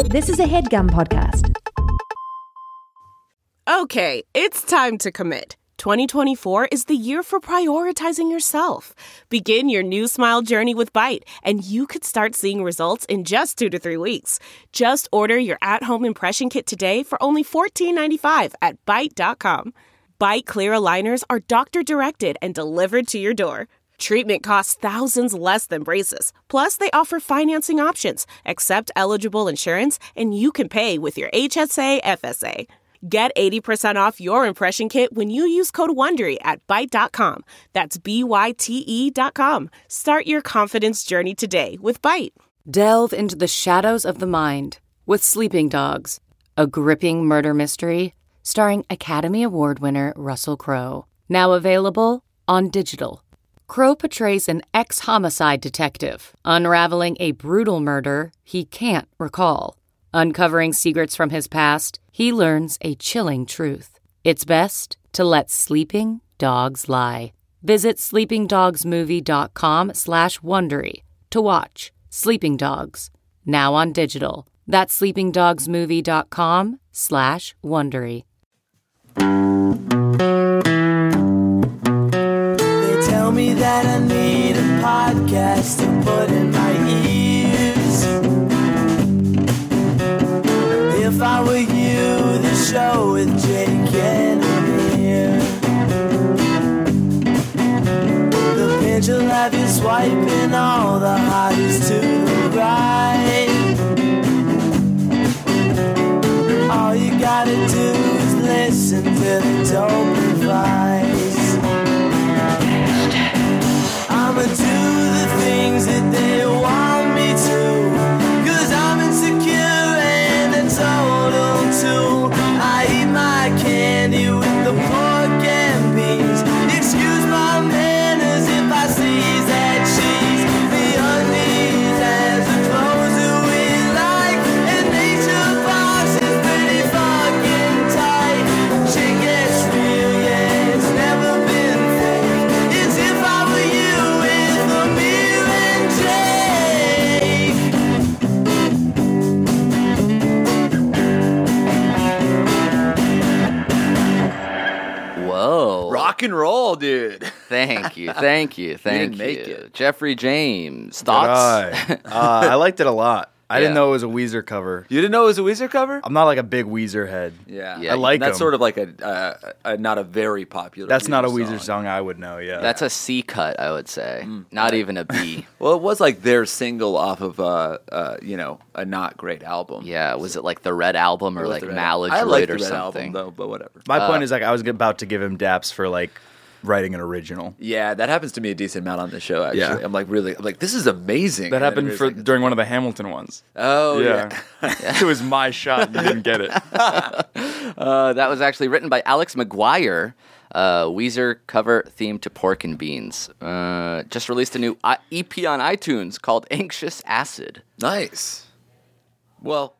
This is a HeadGum podcast. Okay, it's time to commit. 2024 is the year for prioritizing yourself. Begin your new smile journey with Byte, and you could start seeing results in just 2 to 3 weeks. Just order your at-home impression kit today for only $14.95 at Byte.com. Byte Clear aligners are doctor-directed and delivered to your door. Treatment costs thousands less than braces. Plus, they offer financing options, accept eligible insurance, and you can pay with your HSA, FSA. Get 80% off your impression kit when you use code WONDERY at Byte.com. That's BYTE.com. Start your confidence journey today with Byte. Delve into the shadows of the mind with Sleeping Dogs, a gripping murder mystery starring Academy Award winner Russell Crowe. Now available on digital. Crowe portrays an ex-homicide detective, unraveling a brutal murder he can't recall. Uncovering secrets from his past, he learns a chilling truth. It's best to let sleeping dogs lie. Visit sleepingdogsmovie.com/Wondery to watch Sleeping Dogs, now on digital. That's sleepingdogsmovie.com/Wondery. Tell me that I need a podcast to put in my ears. If I were you, the show with Jake and Amir. The pinch will have you swiping all the hotties to the right. All you gotta do is listen to the dope advice. I'ma do the things that they want me to, 'cause I'm insecure and a total tool. I eat my candy with the pork and beans. Excuse my manners if I seize that cheese. The undies has the clothes that we like, and nature box is pretty fucking tight. Shit gets real, yeah, it's never been fake. It's if I were you with Amir and Jake. Whoa. Rock and roll, dude. Thank you. Thank you. didn't make it. Jeffrey James, thoughts? I liked it a lot. I didn't Yeah. know it was a Weezer cover. You didn't know it was a Weezer cover? I'm not like a big Weezer head. Yeah. Yeah, I like That's them. sort of like a not a very popular That's not a Weezer song I would know, yeah. That's a C cut, I would say. Not even a B. Well, it was like their single off of a not great album. Yeah, was it like the Red Album or It was like the Red Album. I Maladroit like the or Red something? album though, but whatever. My point is, like, I was about to give him daps for, like, writing an original. Yeah, that happens to me a decent amount on the show. Actually, Yeah. I'm like, this is amazing. That And happened it's for like- during one of the Hamilton ones. Oh yeah. It was my shot. You didn't get it. That was actually written by Alex McGuire. Weezer cover theme to Pork and Beans. Just released a new EP on iTunes called Anxious Acid. Nice. Well,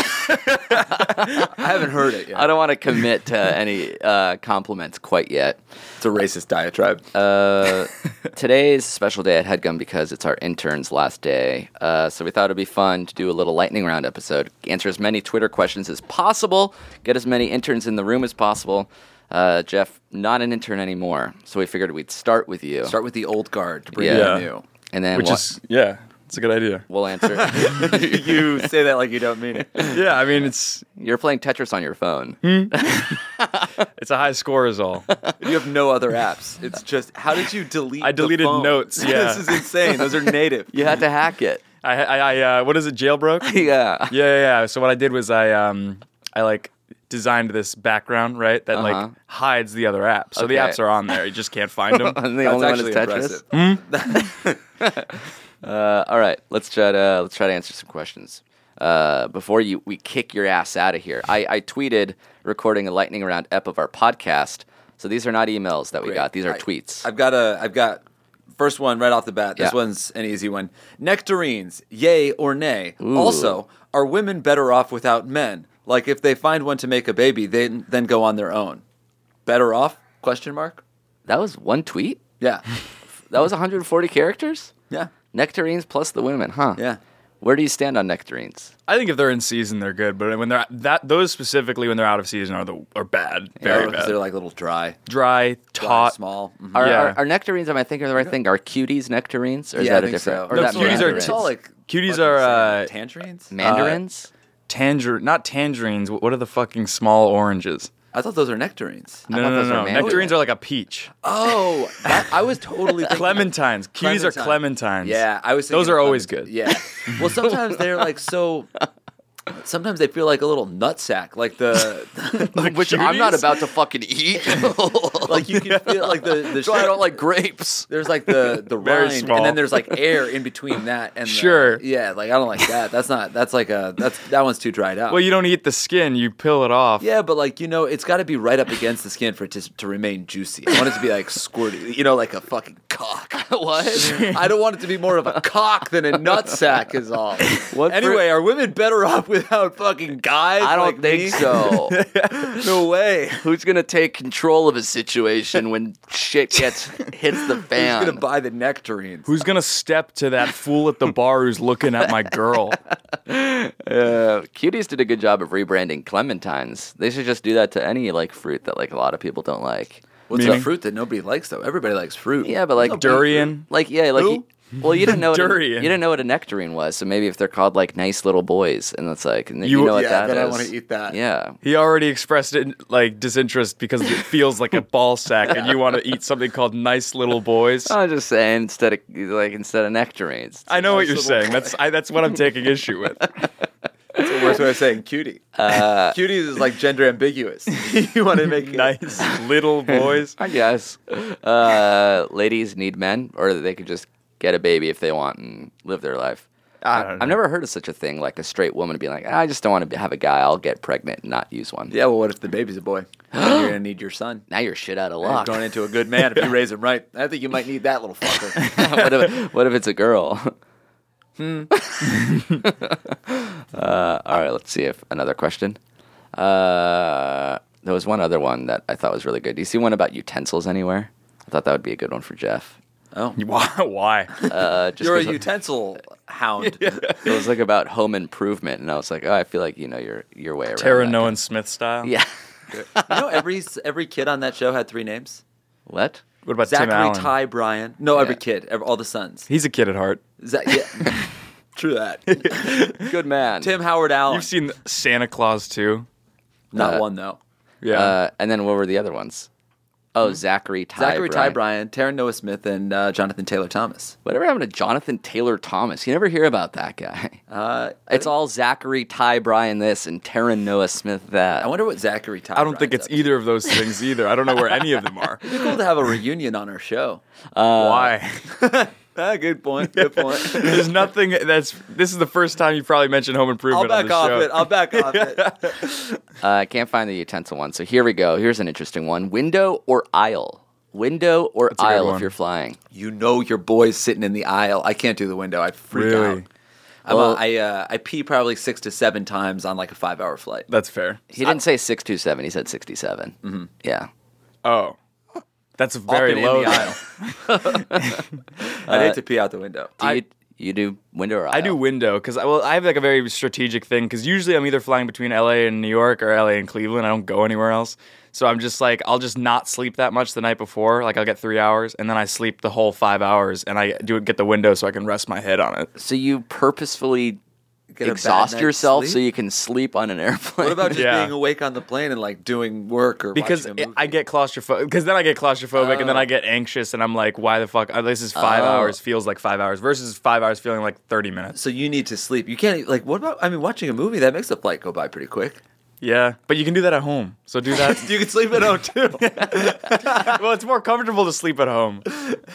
I haven't heard it yet. I don't want to commit to any compliments quite yet. It's a racist diatribe. Today's a special day at HeadGum because it's our intern's last day. So we thought it'd be fun to do a little lightning round episode. Answer as many Twitter questions as possible. Get as many interns in the room as possible. Jeff, not an intern anymore. So we figured we'd start with you. Start with the old guard to bring Yeah. in the new. And then Which is, yeah, it's a good idea. we'll answer. You say that like you don't mean it. Yeah, I mean, it's You're playing Tetris on your phone. it's a high score is all. You have no other apps. It's just, how did you delete I the deleted phone? notes, yeah. This is insane. Those are native. You had to hack it. I what is it, jailbroke? Yeah. Yeah. So what I did was I like designed this background, right, that like hides the other apps. So the Okay. apps are on there. You just can't find them. And the That's only one is actually Tetris. impressive. All right, let's try to answer some questions. Before we kick your ass out of here, I tweeted recording a lightning round ep of our podcast. So these are not emails that we Great. got; these are tweets. I've got first one right off the bat. This Yeah. one's an easy one. Nectarines, yay or nay? Ooh. Also, are women better off without men? Like if they find one to make a baby, they then go on their own. Better off? Question mark. That was one tweet. Yeah. That was 140 characters. Yeah. Nectarines plus the women, huh? Yeah. Where do you stand on nectarines? I think if they're in season, they're good. But when they're those specifically when they're out of season are bad, very Because bad. they're like little dry, Dry, taut. small. Are nectarines? Am I thinking of the right thing? Are cuties nectarines, or is Yeah, I that a think different? so. Or No, is that cuties are mandarins? It's all like Cuties fucking are, tangerines. mandarins. Not tangerines. What are the fucking small oranges? I thought those are nectarines. I thought those were mandarins. Nectarines are like a peach. Oh, I was totally thinking Clementines. Cuties are clementines. Yeah, I was. Those thinking are always clementine. good. Yeah. Well, sometimes they're like so. Sometimes they feel like a little nutsack, like Which I'm not about to fucking eat. like you can feel like the. So I don't like grapes. There's like the Very rind, small. and then there's like air in between that and Sure. yeah, like I don't like that. That one's too dried out. Well, you don't eat the skin. You peel it off. Yeah, but like it's got to be right up against the skin for it to remain juicy. I want it to be like squirty, like a fucking cock. What? I don't want it to be more of a cock than a nutsack is all. What Anyway, are women better off without fucking guys? I don't like think me? so. No way. Who's gonna take control of a situation when shit hits the fan? Who's gonna buy the nectarines? Who's gonna step to that fool at the bar who's looking at my girl? Cuties did a good job of rebranding clementines. They should just do that to any like fruit that like a lot of people don't like. What's Meaning? a fruit that nobody likes though? Everybody likes fruit. Yeah, but like Durian. like yeah, like Who? well, you didn't know Durian. you didn't know what a nectarine was, so maybe if they're called like nice little boys, and it's like and you know what that is. I want to eat that. Yeah, He already expressed it like disinterest because it feels like a ball sack, and you want to eat something called nice little boys. I'm just saying instead of nectarines. I know what nice you're little saying. That's what I'm taking issue with. That's the worst way of saying cutie. Cuties is like gender ambiguous. You want to make it Nice little boys. I guess ladies need men, or they could just get a baby if they want and live their life. I don't know. I've never heard of such a thing, like a straight woman being like, I just don't want to have a guy. I'll get pregnant and not use one. Yeah, well, what if the baby's a boy? Then you're gonna need your son. Now you're shit out of You're luck. going into a good man if you raise him right. I think you might need that little fucker. what if it's a girl? All right, let's see if another question. There was one other one that I thought was really good. Do you see one about utensils anywhere? I thought that would be a good one for Jeff. Oh, Why? Just you're a 'cause utensil hound. it was like about home improvement, and I was like, oh, I feel like you know your way around. Tara that. Noah Smith style. Yeah. Every kid on that show had three names. What? What about Tim Zachary, Allen? Ty, Brian. No, every kid, all the sons. He's a kid at heart. Yeah. True that. Good man. Tim Howard Allen. You've seen Santa Claus too. Not one though. Yeah. And then what were the other ones? Oh, Zachary, Ty, Ty, Brian, Taryn Noah Smith, and Jonathan Taylor Thomas. Whatever happened to Jonathan Taylor Thomas? You never hear about that guy. It's all Zachary, Ty, Brian this, and Taryn Noah Smith that. I wonder what Zachary Ty. I don't think it's either of those things either. I don't know where any of them are. It'd be cool to have a reunion on our show. Why? Good point. Good point. There's nothing this is the first time you probably mentioned Home I'll Improvement on back the off show. it. I'll back off it. I can't find the utensil one, so here we go. Here's an interesting one: window or aisle? Window or a good aisle one. if you're flying? You know your boy's sitting in the aisle. I can't do the window. I freak Really? out. Well- I pee probably 6 to 7 times on like a 5-hour flight. That's fair. He didn't say 627. He said 67. Mm-hmm. Yeah. Oh. That's very Often low. in the aisle. I'd hate to pee out the window. You do window or aisle? I do window because I have like a very strategic thing because usually I'm either flying between LA and New York or LA and Cleveland. I don't go anywhere else. So I'm just like, I'll just not sleep that much the night before. Like I'll get 3 hours and then I sleep the whole 5 hours and I get the window so I can rest my head on it. So you purposefully Get a bad exhaust night's yourself sleep? so you can sleep on an airplane? What about just Yeah. being awake on the plane and like doing work or Because watching a movie? I get claustrophobic. Because then I get claustrophobic and then I get anxious and I'm like, why the fuck? This is 5 hours feels like 5 hours versus 5 hours feeling like 30 minutes. So you need to sleep. You can't like. What about? I mean, watching a movie that makes the flight go by pretty quick. Yeah, but you can do that at home. So do that. You can sleep at home too. Well, it's more comfortable to sleep at home.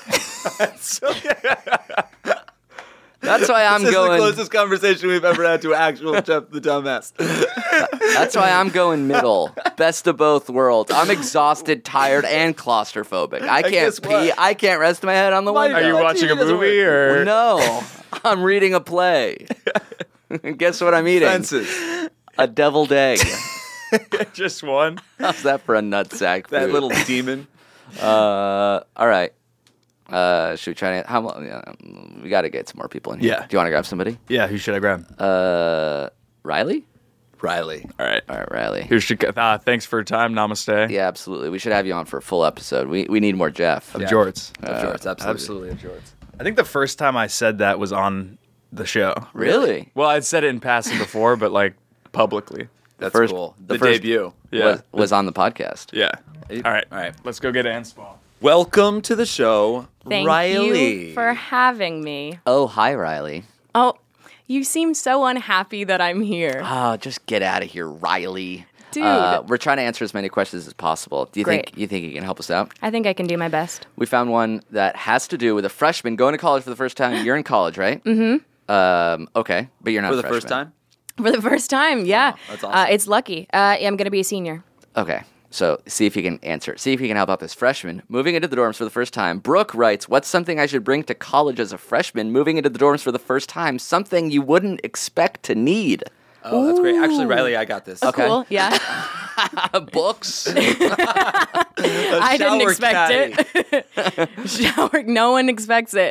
That's why I'm This is the going. closest conversation we've ever had to actual Jeff the Dumbass. That's why I'm going middle. Best of both worlds. I'm exhausted, tired, and claustrophobic. I can't guess pee. what? I can't rest my head on the window. Are you No, watching a TV doesn't movie or? No, I'm reading a play. Guess what I'm eating? Fences. A deviled egg. Just one? How's that for a nutsack? That food? little demon. All right. Should we try to? We got to get some more people in here. Yeah. Do you want to grab somebody? Yeah, who should I grab? Riley? Riley. All right. All right, Riley. Thanks for your time. Namaste. Yeah, absolutely. We should have you on for a full episode. We need more Jeff. Of Jorts. Jorts, absolutely. Absolutely of Jorts. I think the first time I said that was on the show. Really? Well, I'd said it in passing before, but like publicly. That's first- cool. the The first- debut. Yeah. Was on the podcast. Yeah. All right. All right. Let's go get Anspaw. Welcome to the show, Thank Riley. you for having me. Oh, hi, Riley. Oh, you seem so unhappy that I'm here. Oh, just get out of here, Riley. Dude. We're trying to answer as many questions as possible. Do you Great. think you can help us out? I think I can do my best. We found one that has to do with a freshman going to college for the first time. You're in college, right? Mm-hmm. Okay, but you're not For a the freshman. first time? For the first time, yeah. Wow, that's awesome. It's lucky. I'm going to be a senior. Okay, so see if you can answer. See if you can help out this freshman moving into the dorms for the first time. Brooke writes, "What's something I should bring to college as a freshman moving into the dorms for the first time? Something you wouldn't expect to need." Oh, that's great. Actually, Riley, I got this. Okay. Cool, yeah. Books. I didn't shower expect it. Shower, no one expects it.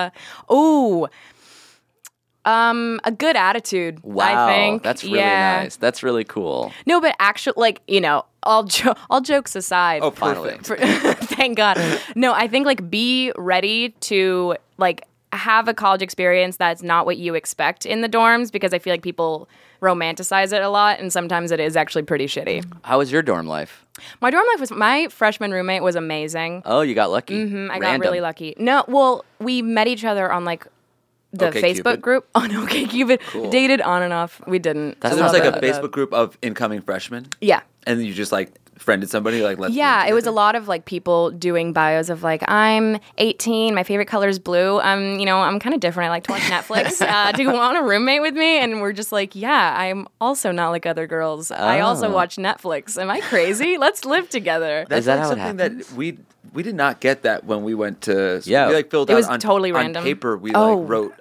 A good attitude, Wow, I think. that's really Yeah. nice. That's really cool. No, but actually, like, all jokes aside. Oh, Finally. perfect. Thank God. No, I think, like, be ready to, like, have a college experience that's not what you expect in the dorms, because I feel like people romanticize it a lot, and sometimes it is actually pretty shitty. How was your dorm life? My dorm life my freshman roommate was amazing. Oh, you got lucky. I got really lucky. No, well, we met each other on, like, the OkCupid? Facebook group on OkCupid. Dated on and off. We didn't. That's So not there's like bad. a Facebook group of incoming freshmen, Yeah. and you just like friended somebody, like let's. Yeah, be it was a together? lot of like people doing bios of like, I'm 18, my favorite color is blue. I'm kind of different. I like to watch Netflix. Do you want a roommate with me? And we're just like, yeah, I'm also not like other girls. I also watch Netflix. Am I crazy? Let's live together. That's Is that like how it something happens? that we did not get that when we went to. Yeah. we like filled It out was on, totally on random. paper. We Oh. like wrote.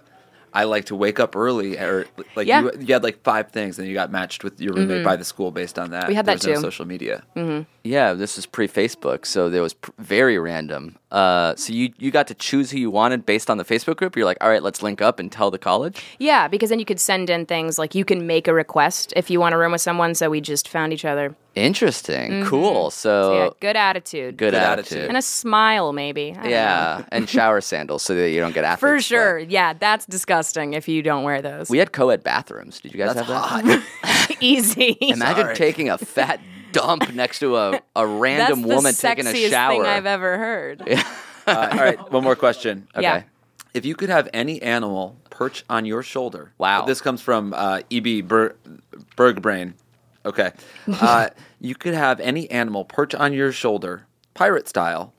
I like to wake up early, or like Yeah. you had like 5 things, and you got matched with your roommate by the school based on that. We had There that was no too. social media. Yeah, this is pre-Facebook, so there was very random. So you got to choose who you wanted based on the Facebook group. You're like, all right, let's link up and tell the college. Yeah, because then you could send in things like you can make a request if you want to room with someone. So we just found each other. Interesting, cool. So So yeah, good attitude. good attitude. attitude. And a smile, maybe. I don't know. Yeah, and shower sandals so that you don't get athlete's For sweat. sure. Yeah, that's disgusting if you don't wear those. We had co-ed bathrooms. Did you guys That's have that? hot. Easy. Imagine Sorry. taking a fat dump next to a random That's woman the taking a sexiest shower. thing I've ever heard. All right, one more question. Okay. Yeah. If you could have any animal perch on your shoulder. Wow. This comes from E.B. Bergbrain. Okay. You could have any animal perch on your shoulder, pirate style.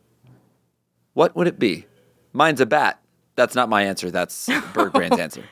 What would it be? Mine's a bat. That's not my answer. That's Bergbrain's answer.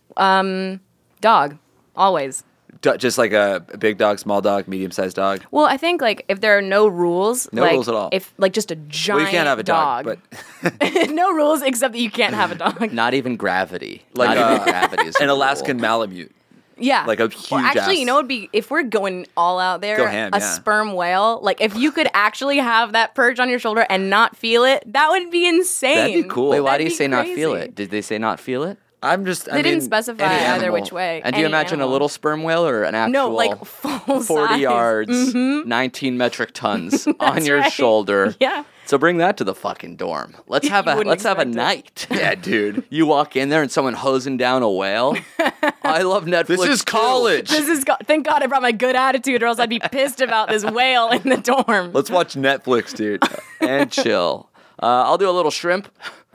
Dog. Always. Just like a big dog, small dog, medium-sized dog. Well, I think like if there are no rules, No like, rules at all. If like just a giant Well, you can't have a dog, but no rules except that you can't have a dog. Not even gravity. like Not even gravity is a an rule. Alaskan Malamute. Yeah, like a Well, huge actually, ass. you know, it'd be if we're going all out there. Go ham, a yeah. sperm whale, like if you could actually have that perch on your shoulder and not feel it, that would be insane. That'd be cool. Wait, why That'd do you be say not feel crazy. it? Did they say not feel it? I'm just. They didn't specify any either animal. which way. And do you Any imagine animal. a little sperm whale or an actual No, like full 40 size. yards, 19 metric tons on your right. shoulder? Yeah. So bring that to the fucking dorm. Let's have You a wouldn't let's have a expect night. Yeah, dude. You walk in there and someone hosing down a whale. I love Netflix. This is too. college. Thank God I brought my good attitude, or else I'd be pissed about this whale in the dorm. Let's watch Netflix, dude. And chill. I'll do a little shrimp.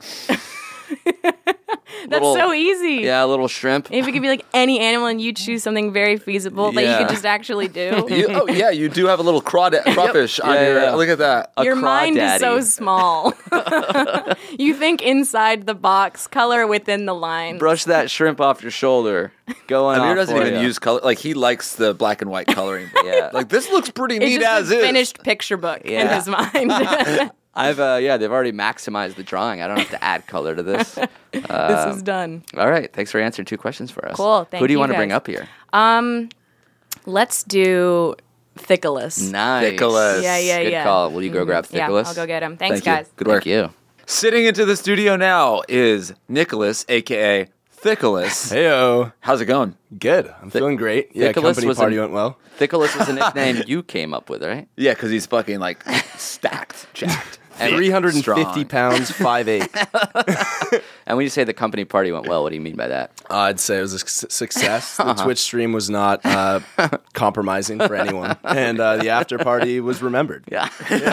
That's so easy. Yeah, a little shrimp. If it could be like any animal and you choose something very feasible that you Yeah. could just actually do. You do have a little crawfish on Yeah, your. yeah. Look at that. A Your mind is so crawdaddy. small. You think inside the box, color within the line. Brush that shrimp off your shoulder. Going Amir off doesn't for even ya. use color. Like he likes the black and white coloring. Yeah. Like this looks pretty It's neat just as a is. finished picture book in Yeah. his mind. I've they've already maximized the drawing. I don't have to add color to this. This is done. All right, thanks for answering 2 questions for us. Cool, Who thank do you you want to bring guys. up here? Let's do Thickless. Nice. Thickless. Yeah, yeah, Good yeah. call. Will you go grab Yeah, Thickless? I'll go get him. Thanks, Thank you. guys. Good work. Thank you. Sitting into the studio now is Nicholas, a.k.a. Thickolas. Heyo. How's it going? Good. I'm feeling great. Yeah, Thickolas company was party an- went well. Thickolas was a nickname you came up with, right? Yeah, because he's fucking like stacked, jacked. And 350 strong. pounds, 5'8". And when you say the company party went well, what do you mean by that? I'd say it was a success. The Twitch stream was not compromising for anyone. And the after party was remembered. Yeah.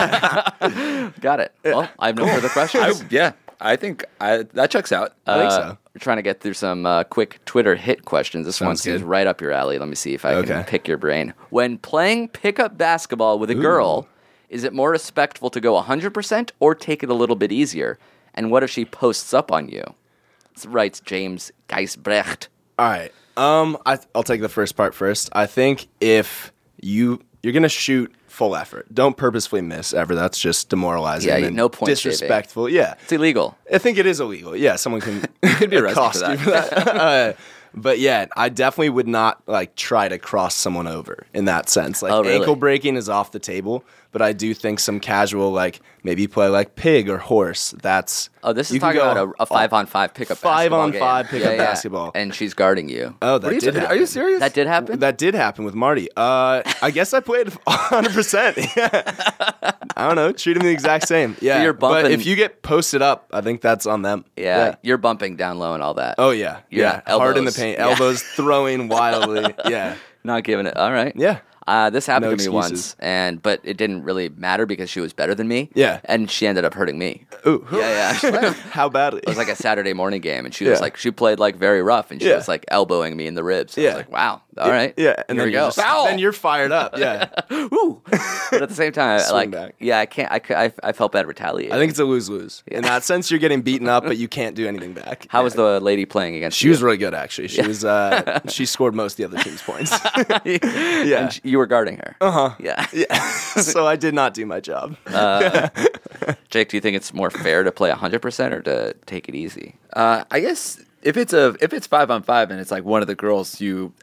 Got it. Well, I have no further questions. I think that checks out. I think so. We're trying to get through some quick Twitter hit questions. This one Sounds seems good. right up your alley. Let me see if I can Okay. pick your brain. When playing pickup basketball with a girl, is it more respectful to go 100% or take it a little bit easier? And what if she posts up on you? This writes James Geisbrecht. All right. I'll take the first part first. I think if you're going to shoot full effort, don't purposefully miss ever. That's just demoralizing. Yeah, and no point disrespectful. Yeah. It's illegal. I think it is illegal. Yeah, someone can Could be arrested accost for you for that. But yeah, I definitely would not like try to cross someone over in that sense. Like Oh, really? ankle breaking is off the table, but I do think some casual like maybe play like pig or horse. That's Oh, this is you can talking go about a 5-on-5 pickup basketball 5-on-5 game. pickup basketball. And she's guarding you. Oh, that did happen. Are you serious? That did happen? That did happen with Marty. I guess I played 100%. Yeah. I don't know. Treat him the exact same. Yeah. you're but bumping- if you get posted up, I think that's on them. Yeah, you're bumping down low and all that. Oh, yeah. Yeah, Yeah. Hard in the elbows. paint. Yeah. Elbows throwing wildly. Yeah. Not giving it. All right. Yeah. This happened No to me excuses. once, but it didn't really matter because she was better than me. Yeah. And she ended up hurting me. Ooh. Yeah. It How badly? was like a Saturday morning game, and she was Yeah. like, she played like very rough, and she Yeah. was like elbowing me in the ribs. I Yeah. was like, wow, all right. Yeah. And here then we you're go. just- Foul! then you're fired up. Yeah. Woo! But at the same time, Swing like, back. yeah, I can't. I felt bad retaliating. I think it's a lose-lose. In that sense, you're getting beaten up, but you can't do anything back. How was the lady playing against She you? was really good, actually. She was. She scored most of the other team's points. Yeah. And you were guarding her. Yeah. Yeah. So I did not do my job. Jake, do you think it's more fair to play 100% or to take it easy? I guess if it's 5-on-5 and it's like one of the girls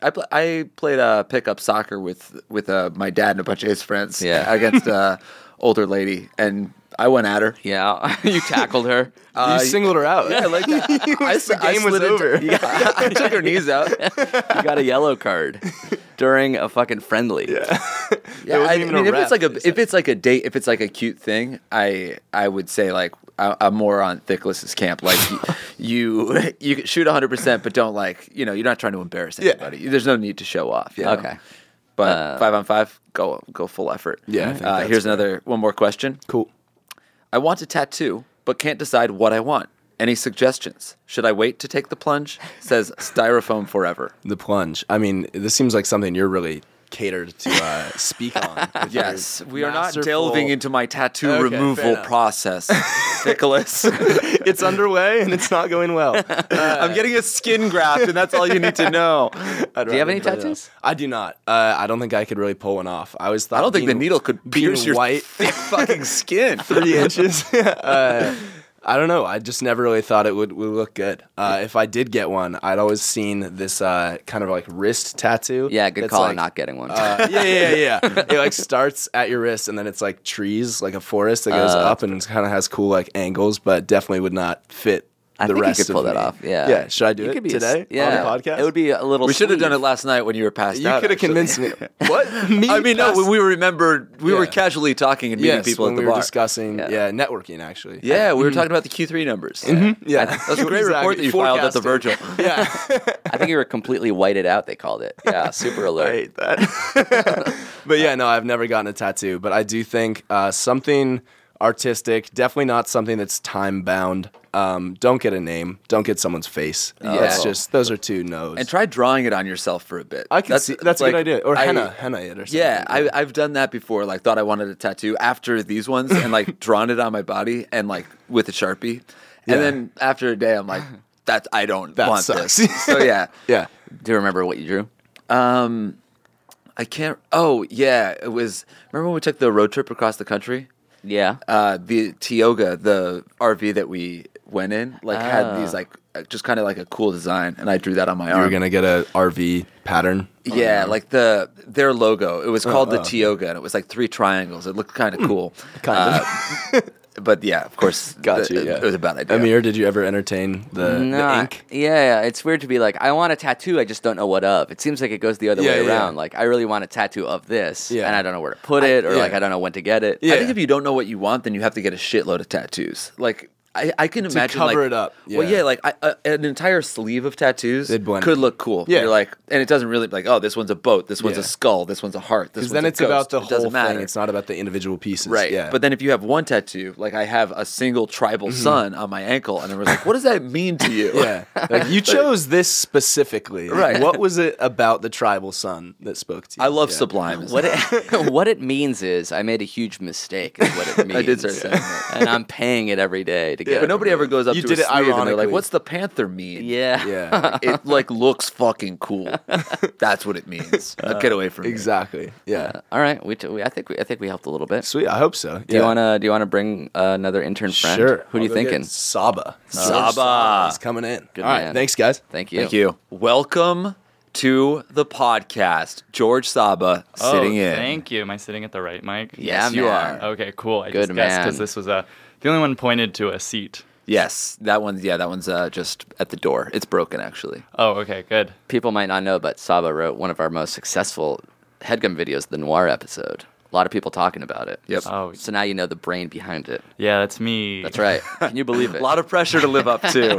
I played pickup soccer with my dad and a bunch of his friends. Yeah. Against older lady, and I went at her. Yeah. You tackled her. You singled her out. Yeah, like that. The game was over. I took her knees out. You got a yellow card during a fucking friendly. Yeah, wasn't I even mean, a if it's rep, like they if it's like a date, if it's like a cute thing, I would say like I'm more on Thickless's camp. Like you shoot 100%, but don't like you're not trying to embarrass anybody. There's no need to show off. you know? Okay. But 5-on-5, go full effort. Yeah, I think that's here's fair. one more question. Cool. I want a tattoo, but can't decide what I want. Any suggestions? Should I wait to take the plunge? Says Styrofoam Forever. The plunge. I mean, this seems like something you're really catered to speak on. with your Yes, we are not masterful- delving into my tattoo Okay, fair removal enough. process, Nicholas. It's underway and it's not going well. I'm getting a skin graft, and that's all you need to know. Do you have any tattoos? I do not. I don't think I could really pull one off. I always thought I don't think the being- needle could being pierce your white thick fucking skin. 3 inches. I don't know. I just never really thought it would look good. If I did get one, I'd always seen this kind of like wrist tattoo. Yeah, good that's call like, on not getting one. Yeah. It like starts at your wrist and then it's like trees, like a forest that goes up and kind of has cool like angles, but definitely would not fit I the think rest you could pull of that me. off. Yeah. Yeah. Should I do You it could be today yeah. on the podcast? It would be a little We should have done it sleeve. last night when you were passed You out. could have actually. convinced me. What? Me? I mean, no, pass- we remembered we were Yeah. casually talking and meeting Yes, people when at the we were bar. discussing networking actually. Yeah, we were talking about the Q3 numbers. Yeah. That's a great report that you filed at the Virgil. Yeah. I think you were completely whited out, they called it. Yeah, super I alert. hate that. But yeah, no, I've never gotten a tattoo, but I do think something artistic, definitely not something that's time bound. Don't get a name. Don't get someone's face. That's just those are two no's. And try drawing it on yourself for a bit. I can see that's a like, good idea. Or I- henna it or something. Yeah, I've done that before. Like, thought I wanted a tattoo after these ones, and like drawn it on my body and like with a Sharpie, and Yeah. then after a day, I'm like, I don't That want sucks. this. So yeah, Yeah. Do you remember what you drew? I can't. Oh yeah, it was. Remember when we took the road trip across the country? Yeah. The Tioga, the RV that we went in, like had these like just kind of like a cool design, and I drew that on my You arm. were gonna get a RV pattern. Yeah, like their logo. It was called the Tioga, and it was like 3 triangles. It looked kind of cool. Kind But yeah, of course, Got you. it was a bad idea. Amir, did you ever entertain the ink? Yeah, it's weird to be like, I want a tattoo, I just don't know what of. It seems like it goes the other way around. Like, I really want a tattoo of this, and I don't know where to put it, or like, I don't know when to get it. I think if you don't know what you want, then you have to get a shitload of tattoos. Like, I can imagine cover like, it up. Well, Yeah. yeah, like an entire sleeve of tattoos They'd blend. could look cool. Yeah. You're like, and it doesn't really like, oh, this one's a boat, this one's a skull, this one's a heart, this Because one's then a it's ghost. about the It doesn't whole matter. thing. It's not about the individual pieces. Right. Yeah. But then if you have one tattoo, like I have a single tribal sun on my ankle, and I was like, what does that mean to you? yeah, like you chose this specifically. Right. What was it about the tribal sun that spoke to you? I love Yeah. Sublime. What it means is I made a huge mistake. Is what it means. I did start saying that. and I'm paying it every day to get. But nobody ever goes up You to did a it sleeve and they're like, ironically. what's the panther mean? Yeah. Yeah. It like looks fucking cool. That's what it means. Now get away from me. Exactly. Yeah. All right. I think we helped a little bit. Sweet. I hope so. Do you wanna bring another intern friend? Sure. Who are you I'll go get thinking? Saba. Saba. He's coming in. Good All right. man. Thanks, guys. Thank you. Thank you. Welcome to the podcast. George Saba sitting in. Thank you. Am I sitting at the right mic? Yeah, Yes, you man. are. Okay, cool. I Good just guessed man. because this was the only one pointed to a seat. Yes, that one's just at the door. It's broken actually. Oh, okay, good. People might not know, but Saba wrote one of our most successful headgum videos, the Noir episode. A lot of people talking about it. Yep. Oh, So now you know the brain behind it. yeah, that's me. That's right. Can you believe A it? lot of pressure to live up to.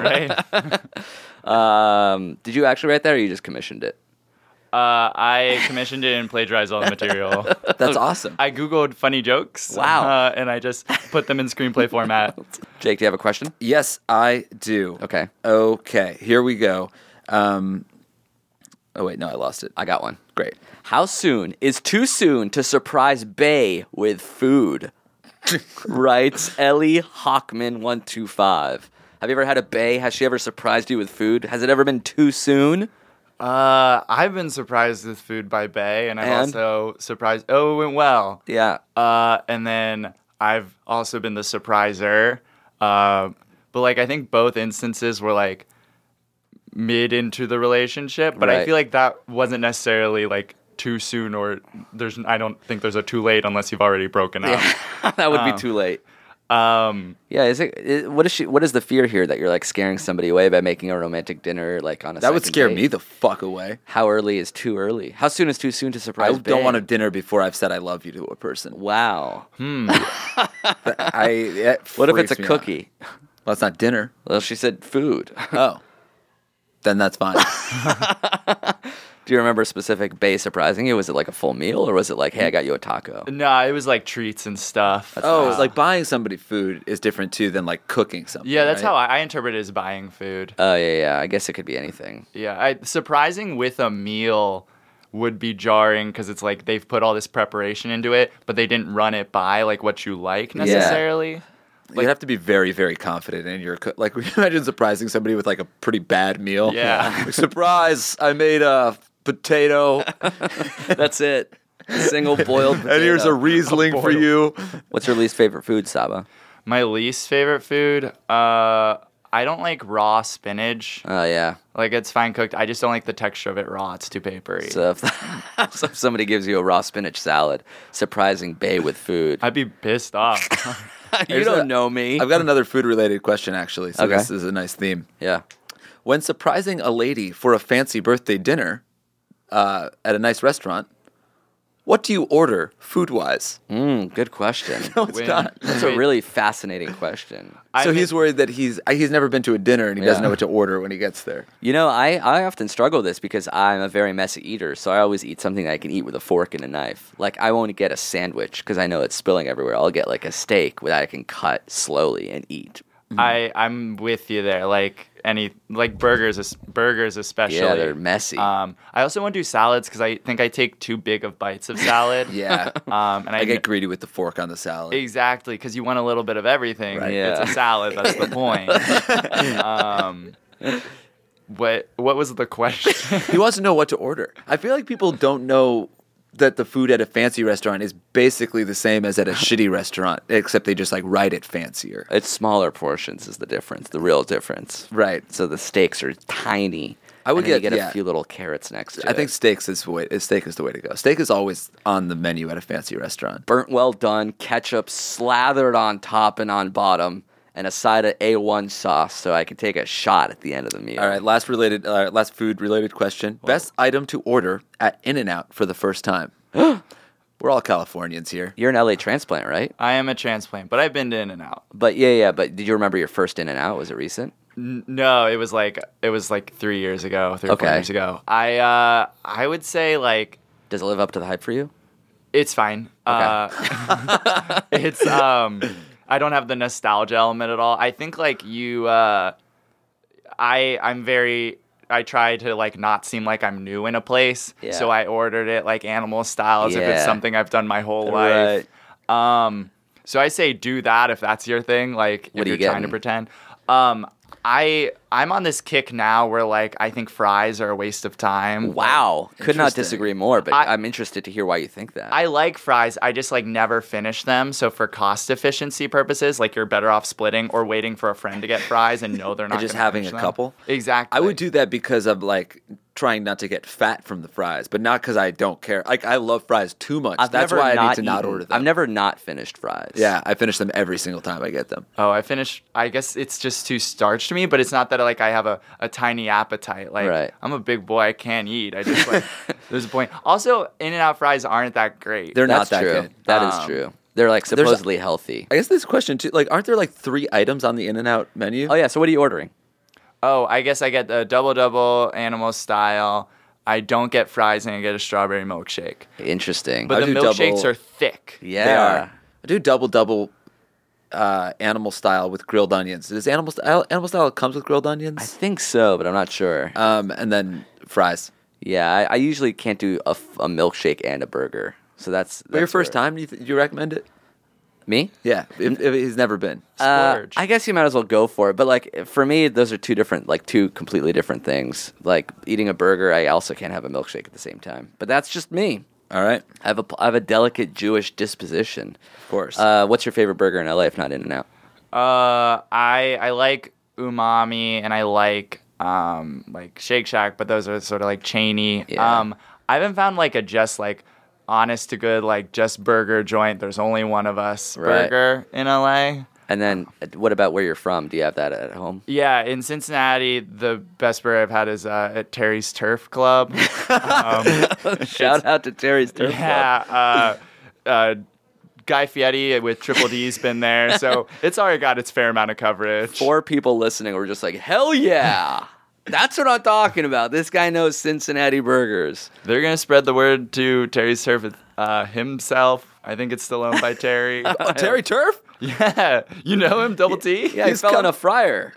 Right? Did you actually write that, or you just commissioned it? I commissioned it and plagiarized all the material. That's awesome. I Googled funny jokes. Wow. And I just put them in screenplay format. Jake, do you have a question? Yes, I do. Okay. Okay, here we go. Oh wait, no, I lost it. I got one. Great. How soon is too soon to surprise Bay with food? Writes Ellie Hockman 125. Have you ever had a Bay? Has she ever surprised you with food? Has it ever been too soon? I've been surprised with food by Bay, and I've And? also surprised. Oh, it went well. Yeah. And then I've also been the surpriser. But like, I think both instances were like mid into the relationship, but I Right. feel like that wasn't necessarily like too soon, or I don't think there's a too late unless you've already broken up. That would be too late. Yeah, what is the fear here that you're like scaring somebody away by making a romantic dinner like on a That would second scare date? me the fuck away. How early is too early? How soon is too soon to I surprise don't Bay? want a dinner before I've said I love you to a person. Wow. What What if it's a cookie? Well, it's not dinner. Well, she said food. Oh. Then that's fine. Do you remember a specific Bay surprising you? Was it like a full meal, or was it like, hey, I got you a taco? No, it was like treats and stuff. Oh, like buying somebody food is different too than like cooking something. Yeah, that's right? how I interpret it as buying food. Oh, yeah. I guess it could be anything. Yeah, surprising with a meal would be jarring because it's like they've put all this preparation into it, but they didn't run it by like what you like necessarily. You'd have to be very, very confident in your like. We imagine surprising somebody with like a pretty bad meal. Yeah. Like, surprise! I made a potato, That's it. A single boiled potato. and here's a Riesling for you. What's your least favorite food, Saba? My least favorite food, I don't like raw spinach. Oh, yeah. Like it's fine cooked. I just don't like the texture of it raw. It's too papery. So if somebody gives you a raw spinach salad, surprising Bay with food. I'd be pissed off. You don't know me. I've got another food-related question actually. So Okay. this is a nice theme. Yeah. When surprising a lady for a fancy birthday dinner at a nice restaurant, what do you order food-wise? Good question. No, it's not. That's a really fascinating question. So he's worried that he's never been to a dinner and he doesn't Yeah. know what to order when he gets there. You know, I often struggle with this because I'm a very messy eater, so I always eat something that I can eat with a fork and a knife. Like, I won't get a sandwich because I know it's spilling everywhere. I'll get, like, a steak that I can cut slowly and eat. I'm with you there. Like burgers especially. Yeah, they're messy. I also won't do salads because I think I take too big of bites of salad. Yeah. And I get greedy with the fork on the salad. exactly because you want a little bit of everything. Right. It's Yeah. a salad. That's the point. What was the question? He wants to know what to order. I feel like people don't know that the food at a fancy restaurant is basically the same as at a shitty restaurant, except they just like write it fancier. It's smaller portions is the difference, the real difference. Right. So the steaks are tiny. I would And then you get get a few little carrots next to it. I think steak is the way to go. Steak is always on the menu at a fancy restaurant. Burnt well done, ketchup slathered on top and on bottom, and a side of A1 sauce so I can take a shot at the end of the meal. All right, last food related question. Best item to order at In-N-Out for the first time. We're all Californians here. You're an LA transplant, right? I am a transplant, but I've been to In-N-Out. But but did you remember your first In-N-Out? Was it recent? No, it was like 3 years ago, 3 or 4 years ago. I would say like, does it live up to the hype for you? It's fine. Okay. It's I don't have the nostalgia element at all. I think like I try to like not seem like I'm new in a place, so I ordered it like animal style as if it's something I've done my whole life. So I say do that if that's your thing. Like if you're trying to pretend. I'm on this kick now where like I think fries are a waste of time. Wow, could not disagree more. But I'm interested to hear why you think that. I like fries. I just like never finish them. So for cost efficiency purposes, like you're better off splitting or waiting for a friend to get fries and know they're not. Just having a couple. Exactly. I would do that because of like trying not to get fat from the fries, but not because I don't care. Like I love fries too much. That's why I need to not order them. I've never not finished fries. Yeah, I finish them every single time I get them. Oh, I guess it's just too starch to me, but it's not that like I have a tiny appetite. Like I'm a big boy, I can't eat. I just like there's a point. Also, In-N-Out fries aren't that great. They're not that good. That is true. They're like supposedly healthy. I guess this question too. Like, aren't there like 3 items on the In-N-Out menu? Oh yeah. So what are you ordering? Oh, I guess I get the double animal style. I don't get fries and I get a strawberry milkshake. Interesting. But the milkshakes are thick. Yeah. They are. I do double animal style with grilled onions. Does animal style comes with grilled onions? I think so, but I'm not sure. And then fries. Yeah, I usually can't do a milkshake and a burger. So that's But your first time, you recommend it? Me? Yeah, if he's never been. I guess you might as well go for it. But like for me, those are two completely different things. Like eating a burger, I also can't have a milkshake at the same time. But that's just me. All right. I have a delicate Jewish disposition. Of course. What's your favorite burger in LA if not In-N-Out? I like umami and I like Shake Shack, but those are sort of like chainy. Yeah. I haven't found like a just like honest to good like just burger joint. There's only one of us burger in LA. And then what about where you're from? Do you have that at home? Yeah, in Cincinnati, the best burger I've had is at Terry's Turf Club. Shout out to Terry's Turf Club. Yeah. Guy Fieri with Triple D's been there, so it's already got its fair amount of coverage. 4 people listening were just like, hell yeah! That's what I'm talking about. This guy knows Cincinnati burgers. They're going to spread the word to Terry's Turf himself. I think it's still owned by Terry. Terry Turf? Yeah. You know him, Double T? Yeah, he fell in a fryer.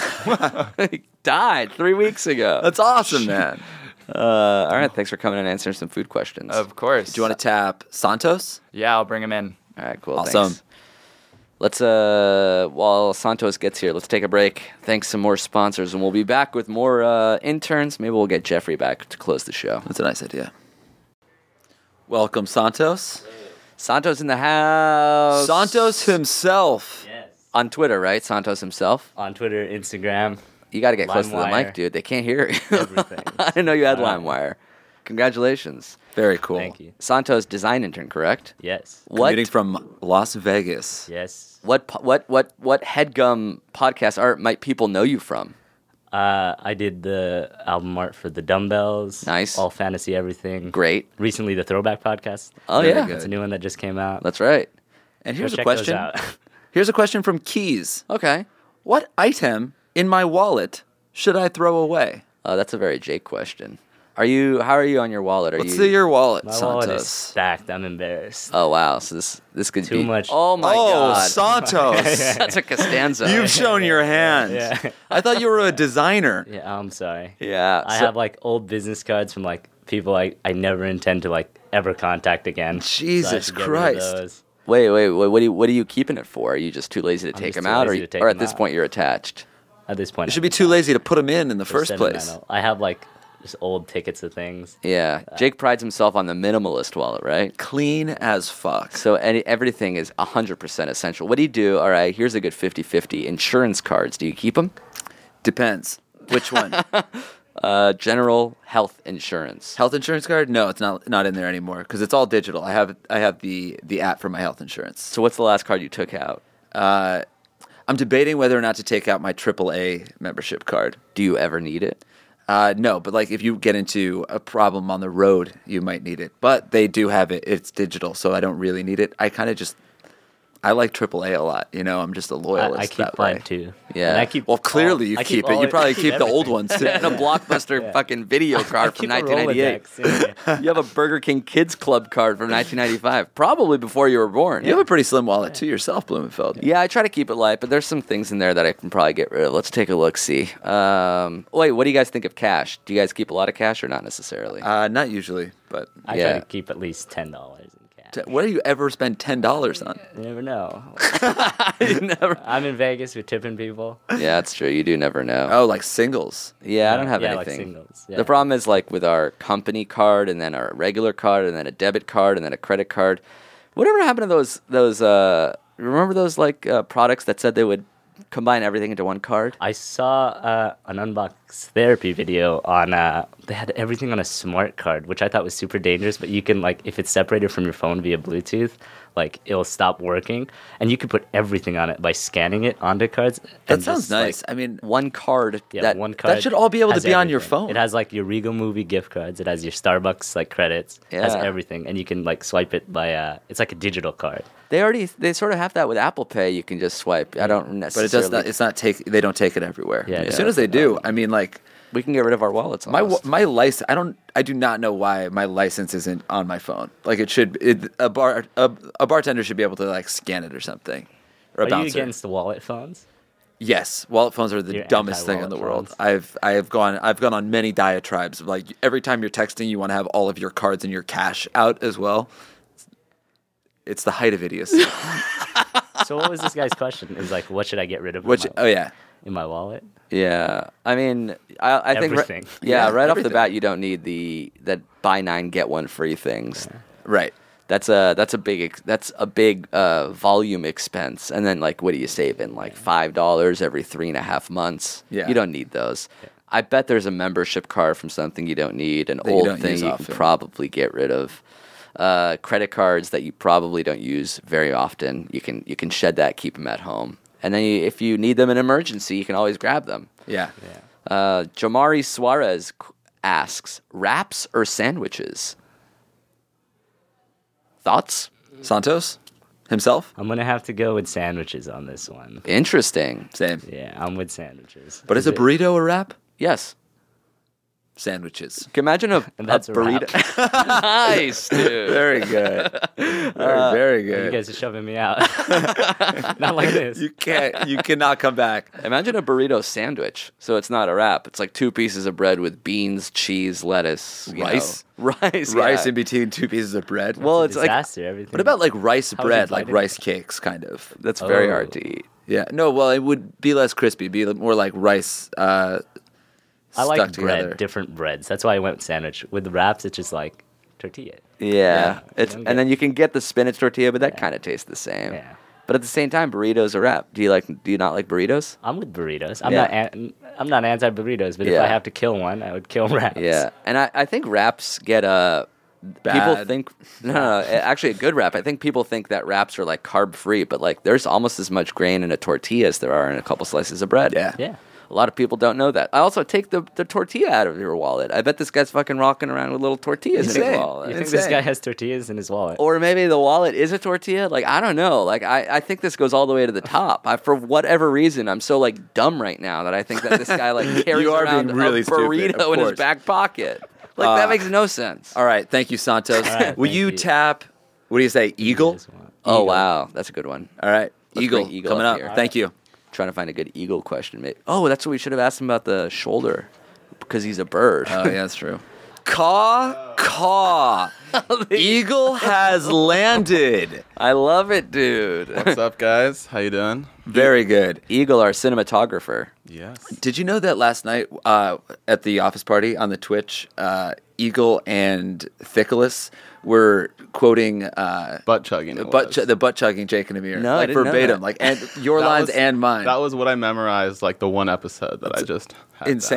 He died 3 weeks ago. That's awesome, man. All right, thanks for coming and answering some food questions. Of course. Do you want to tap Santos? Yeah, I'll bring him in. All right, cool. Awesome. Thanks. Let's, while Santos gets here, let's take a break. Thanks some more sponsors, and we'll be back with more interns. Maybe we'll get Jeffrey back to close the show. That's a nice idea. Welcome, Santos. Santos in the house. Santos himself. Yes. On Twitter, right? Santos himself? On Twitter, Instagram. You got to get close to the LimeWire. mic, dude. They can't hear you. Everything. I didn't know you had LimeWire. Congratulations. Very cool. Thank you. Santos, design intern, correct? Yes. Commuting from Las Vegas. Yes. What HeadGum podcast art might people know you from? I did the album art for the Dumbbells. Nice. All Fantasy Everything. Great. Recently, the Throwback Podcast. Oh, yeah. It's a new one that just came out. That's right. And Go here's a check those question. out. Here's a question from Keys. Okay. What item in my wallet should I throw away? That's a very Jake question. How are you on your wallet? What's your wallet, My Santos? wallet is stacked. I'm embarrassed. Oh, wow. So this could Too be... much. Oh, my God. Santos. That's a Costanza. You've shown your hand. Yeah. I thought you were a designer. Yeah, I'm sorry. Yeah. I have like old business cards from like people I never intend to like ever contact again. Jesus So I have to get rid of Christ. those. Wait. What are you keeping it for? Are you just too lazy to take just them too out? lazy to take Or at them this out. point, you're attached? At this point, You should be too lazy to put them in the they're first place. sentimental. I have like just old tickets of things. Yeah. Jake prides himself on the minimalist wallet, right? Clean as fuck. So everything is 100% essential. What do you do? All right, here's a good 50-50. Insurance cards. Do you keep them? Depends. Which one? General health insurance. Health insurance card? No, it's not in there anymore because it's all digital. I have the app for my health insurance. So what's the last card you took out? I'm debating whether or not to take out my AAA membership card. Do you ever need it? No, but like if you get into a problem on the road, you might need it. But they do have it. It's digital, so I don't really need it. I like AAA a lot. You know, I'm just a loyalist. I keep that way. mine too. Yeah. And I keep. Well, clearly you keep it. You probably keep the old ones too. And a Blockbuster fucking video card from keep a 1998. Rolodex, yeah. You have a Burger King Kids Club card from 1995, probably before you were born. You have a pretty slim wallet too yourself, Blumenfeld. Yeah, I try to keep it light, but there's some things in there that I can probably get rid of. Let's take a look, see. Wait, what do you guys think of cash? Do you guys keep a lot of cash or not necessarily? Not usually, but I try to keep at least $10 in cash. what do you ever spend $10 on? You never know. Never. I'm in Vegas. We're tipping people. Yeah, that's true. You do never know. Oh, like singles. Yeah, I don't have Yeah, like anything. singles, yeah. The problem is like with our company card and then our regular card and then a debit card and then a credit card. Whatever happened to those remember those like products that said they would combine everything into one card? I saw an unbox therapy video on. They had everything on a smart card, which I thought was super dangerous. But you can like, if it's separated from your phone via Bluetooth, like it'll stop working, and you can put everything on it by scanning it onto cards. That and sounds just, nice. Like, I mean, One card. one card. that should all be able to has be on your everything. phone. It has like your Regal movie gift cards. It has your Starbucks like credits. It has Yeah. everything, and you can like swipe it by. It's like a digital card. They sort of have that with Apple Pay. You can just swipe. I don't but necessarily. it does not. It's not take. They don't take it everywhere. Yeah, As soon as they do, I mean, like We can get rid of our wallets. my almost. my license. I do not know why my license isn't on my phone. Like it should. A bartender should be able to like scan it or something. Or a Are you bouncer. against the wallet phones? Yes, wallet phones are the You're dumbest thing in the anti-wallet world. phones? I've gone on many diatribes of like every time you're texting, you want to have all of your cards and your cash out as well. It's the height of idiocy. So what was this guy's question? It was like, what should I get rid of? In my wallet? Yeah, I mean, I think Everything. Yeah, right off the everything. bat, you don't need that buy 9 get 1 free things. Right. That's a big volume expense. And then like, what do you save in like $5 every 3.5 months? Yeah. You don't need those. Yeah. I bet there's a membership card from something you don't need, an That you old don't thing use you often. can probably get rid of. Credit cards that you probably don't use very often. You can shed that, keep them at home, and then if you need them in emergency, you can always grab them. Yeah. Jamari Suarez asks, wraps or sandwiches? Thoughts? Santos himself. I'm gonna have to go with sandwiches on this one. Interesting. Same. Yeah, I'm with sandwiches. But is a burrito a wrap? Yes. Sandwiches. Can you imagine a That's a burrito? Nice, dude. Very good. Very You good. guys are shoving me out. Not like this. You can't. You cannot come back. Imagine a burrito sandwich. So it's not a wrap. It's like 2 pieces of bread with beans, cheese, lettuce, Rice? rice, Rice yeah. in between 2 pieces of bread. Well, it's like Disaster, everything. what about like rice How is bread, it like biting? rice cakes, kind of? that's very Oh. hard to eat. Yeah. No. Well, it would be less crispy. Be more like rice. I like stuck bread, together. different breads. That's why I went with sandwich. With the wraps, it's just like tortilla. Yeah, it's You don't and then get- you can get the spinach tortilla, but that kind of tastes the same. Yeah. But at the same time, burritos a wrap. Do you not like burritos? I'm with burritos. I'm Yeah. I'm not anti burritos, but if Yeah. I have to kill one, I would kill wraps. Yeah, and I think wraps get people Bad. think no, actually a good wrap. I think people think that wraps are like carb free, but like there's almost as much grain in a tortilla as there are in a couple slices of bread. Yeah. Yeah. A lot of people don't know that. I also take the tortilla out of your wallet. I bet this guy's fucking rocking around with little tortillas in his Insane. wallet. You think Insane. this guy has tortillas in his wallet? Or maybe the wallet is a tortilla. Like, I don't know. Like, I think this goes all the way to the top. For whatever reason, I'm so like dumb right now that I think that this guy like carries You are around being really a stupid, burrito of in his course. back pocket. Like, that makes no sense. All right. Thank you, Santos. All right, Will thank you you. tap? What do you say? Eagle. This one. Oh, wow. That's a good one. All right. Let's Eagle. bring Eagle Coming up up. here. Thank you. Trying to find a good eagle question. Maybe. Oh, that's what we should have asked him about the shoulder because he's a bird. Oh, yeah, that's true. Caw, caw. Eagle has landed. I love it, dude. What's up, guys? How you doing? Very good. Eagle, our cinematographer. Yes. Did you know that last night at the office party on the Twitch, Eagle and Thickless were quoting Butt chugging. it was. the butt chugging Jake and Amir. No, I like didn't know verbatim, that. like and your That lines was- and mine. That was what I memorized, like the one episode that I just had insane.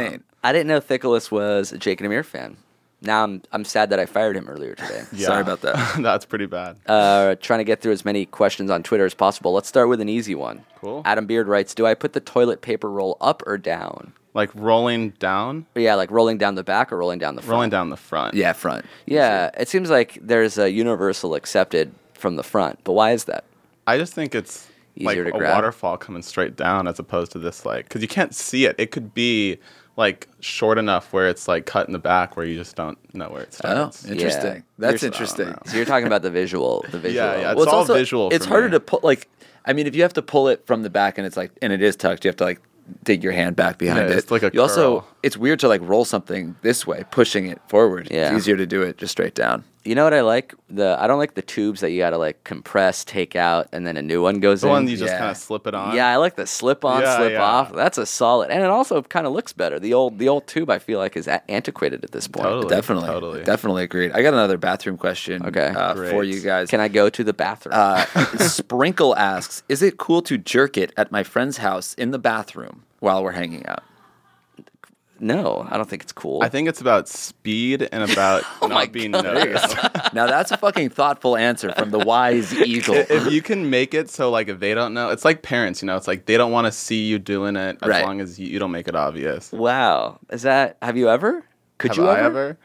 I didn't know Thickless was a Jake and Amir fan. Now I'm sad that I fired him earlier today. Yeah. Sorry about that. That's pretty bad. Trying to get through as many questions on Twitter as possible. Let's start with an easy one. Cool. Adam Beard writes, do I put the toilet paper roll up or down? Like rolling down? Yeah, like rolling down the back or rolling down the front? Rolling down the front. Yeah, front. Yeah, it seems like there's a universal accepted from the front. But why is that? I just think it's Easier like to a grab. waterfall coming straight down as opposed to this, like, because you can't see it. It could be like short enough where it's like cut in the back where you just don't know where it starts. Oh, interesting. Yeah. That's You're- interesting. So you're talking about the visual. Yeah, it's all also, visual. It's for harder me. to pull. Like, I mean, if you have to pull it from the back and it's like, and it is tucked, you have to like dig your hand back behind Yeah, it. it's like a you also, curl. it's weird to like roll something this way, pushing it forward. Yeah. It's easier to do it just straight down. You know what I like? I don't like the tubes that you gotta like compress, take out, and then a new one goes The in. one you just Yeah. kind of slip it on. Yeah, I like the slip on, Yeah, slip yeah. off. That's a solid, and it also kind of looks better. The old tube I feel like is antiquated at this point. Totally. Definitely agreed. I got another bathroom question. Okay. For Great. you guys. Can I go to the bathroom? Sprinkle asks, "Is it cool to jerk it at my friend's house in the bathroom while we're hanging out?" No, I don't think it's cool. I think it's about speed and about my not being noticed. Now that's a fucking thoughtful answer from the wise eagle. If you can make it so like if they don't know, it's like parents, you know, it's like they don't want to see you doing it as Right. long as you don't make it obvious. Wow, have you ever? Could Have you I ever?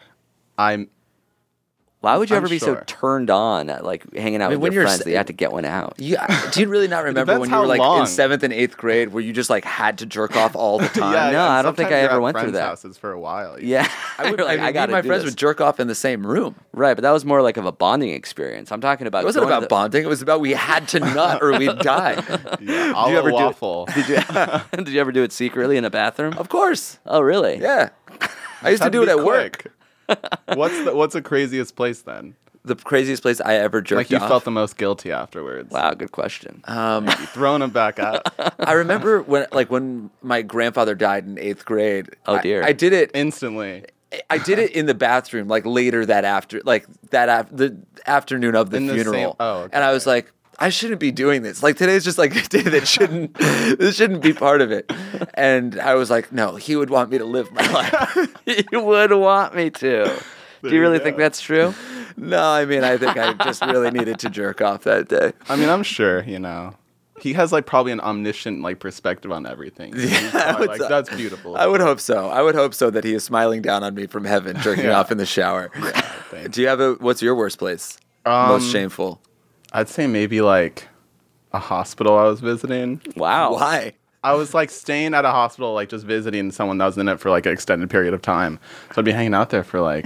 Why would you I'm ever be so sure. turned on at like hanging out I mean, with when your you're friends s- that you had to get one out? Do you really not remember depends when you how were like long. in 7th and 8th grade where you just like had to jerk off all the time? No, I don't think sometimes I you're ever at went through friends' that. houses for a while. Yeah, I would. You're like, I mean, me gotta and my do friends this. would jerk off in the same room. Right, but that was more like of a bonding experience. I'm talking about. It wasn't going to about bonding. It was about we had to nut or we'd die. Yeah, you ever do it? waffle. Did you ever do it secretly in a bathroom? Of course. Oh, really? Yeah. I used to Had do it be at work. quick. What's the craziest place then? The craziest place I ever jerked Like you off. felt the most guilty afterwards. Wow, good question. Throwing them back out. I remember when my grandfather died in 8th grade. Oh, dear. I did it Instantly. I did it in the bathroom, like later that after, like the afternoon of the In the funeral. same- oh, okay. And I was like, I shouldn't be doing this. Like today's just like a day that shouldn't, this shouldn't be part of it. And I was like, no, he would want me to live my life. You would want me to. Do you really think that's true? No, I mean, I think I just really needed to jerk off that day. I mean, I'm sure, you know. He has like probably an omniscient like perspective on everything. He's probably like, that's beautiful. I would hope so. I would hope so that he is smiling down on me from heaven, jerking Yeah. off in the shower. thanks. Do you have what's your worst place? Most shameful? I'd say maybe like a hospital I was visiting. Wow. Why? I was like staying at a hospital, like just visiting someone that was in it for like an extended period of time. So I'd be hanging out there for like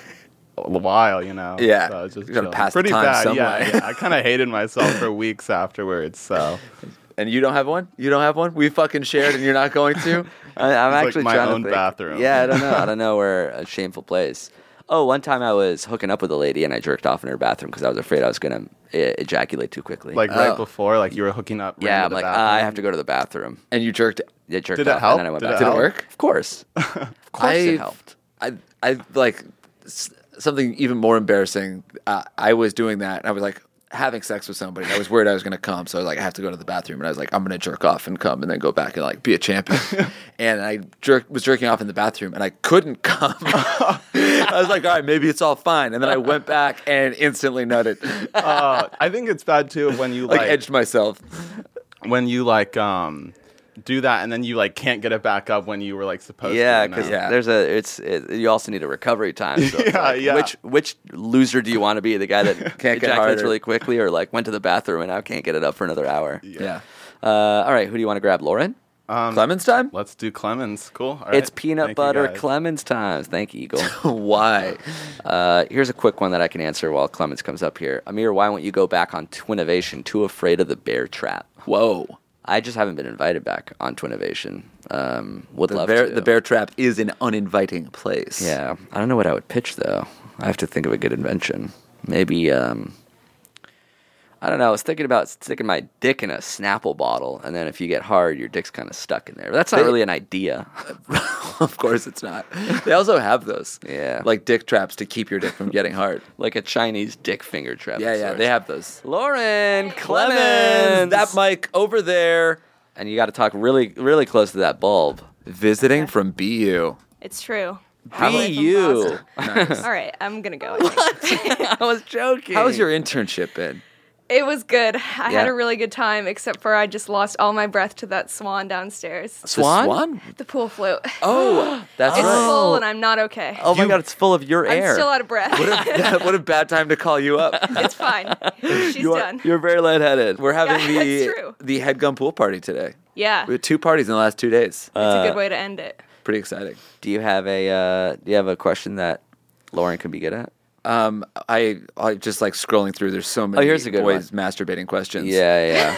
a while, you know. Yeah. So I was just You gotta chilling. pass the pretty time bad. some Yeah, way. yeah. I kind of hated myself for weeks afterwards. So And you don't have one? You don't have one? We fucking shared and you're not going to? I'm It's like actually my trying own to think. bathroom. Yeah, I don't know. I don't know where a shameful place. Oh, one time I was hooking up with a lady and I jerked off in her bathroom because I was afraid I was going to ejaculate too quickly. like right before, like you were hooking up. ran yeah, to I'm the like, bathroom. I have to go to the bathroom. And you jerked. Yeah, jerked Did it off, help? And then I went Did back it to Did it help? work? Of course. Of course it helped. I like something even more embarrassing. I was doing that. And I was like having sex with somebody. And I was worried I was going to come, so I was like, I have to go to the bathroom. And I was like, I'm going to jerk off and come, and then go back and like be a champion. And I was jerking off in the bathroom, and I couldn't come. I was like, all right, maybe it's all fine. And then I went back and instantly nutted. I think it's bad too when you Like like edged myself. when you like do that and then you like can't get it back up when you were like supposed Yeah, to. because you know? there's you also need a recovery time. So it's Yeah, like, yeah. Which loser do you want to be? The guy that Can't get ejaculates harder. really quickly, or like went to the bathroom and now can't get it up for another hour? Yeah. All right, who do you want to grab, Lauren? Clemens time? Let's do Clemens. Cool. All It's right. peanut Thank you, butter guys. Clemens times. Thank you, Eagle. Why? Here's a quick one that I can answer while Clemens comes up here. Amir, why won't you go back on Twinnovation? Too afraid of the bear trap? Whoa. I just haven't been invited back on Twinnovation. Would love to. The bear trap is an uninviting place. Yeah, I don't know what I would pitch though. I have to think of a good invention. Maybe I don't know. I was thinking about sticking my dick in a Snapple bottle, and then if you get hard, your dick's kind of stuck in there. But that's not really an idea. Of course it's not. They also have those. Yeah. Like dick traps to keep your dick from getting hard. Like a Chinese dick finger trap. Yeah, of yeah, sorts. they have those. Lauren Clemens, That mic over there. and you got to talk really, really close to that bulb. Visiting from BU. It's true. Be you. All right, I'm gonna go. I was joking. How's your internship been? It was good. I Yeah. had a really good time, except for I just lost all my breath to that swan downstairs. Swan? Swan? The pool float. Oh, that's It's right. full, and I'm not okay. Oh my God, it's full of your I'm air. still out of breath. What a bad time to call you up. It's fine. She's done. You're very lightheaded. We're having Yeah, that's true. the headgum pool party today. Yeah, We had 2 parties in the last 2 days. it's a good way to end it. Pretty exciting. Do you have a question that Lauren can be good at? I just like scrolling through. There's so many here's a good boys masturbating questions. Yeah.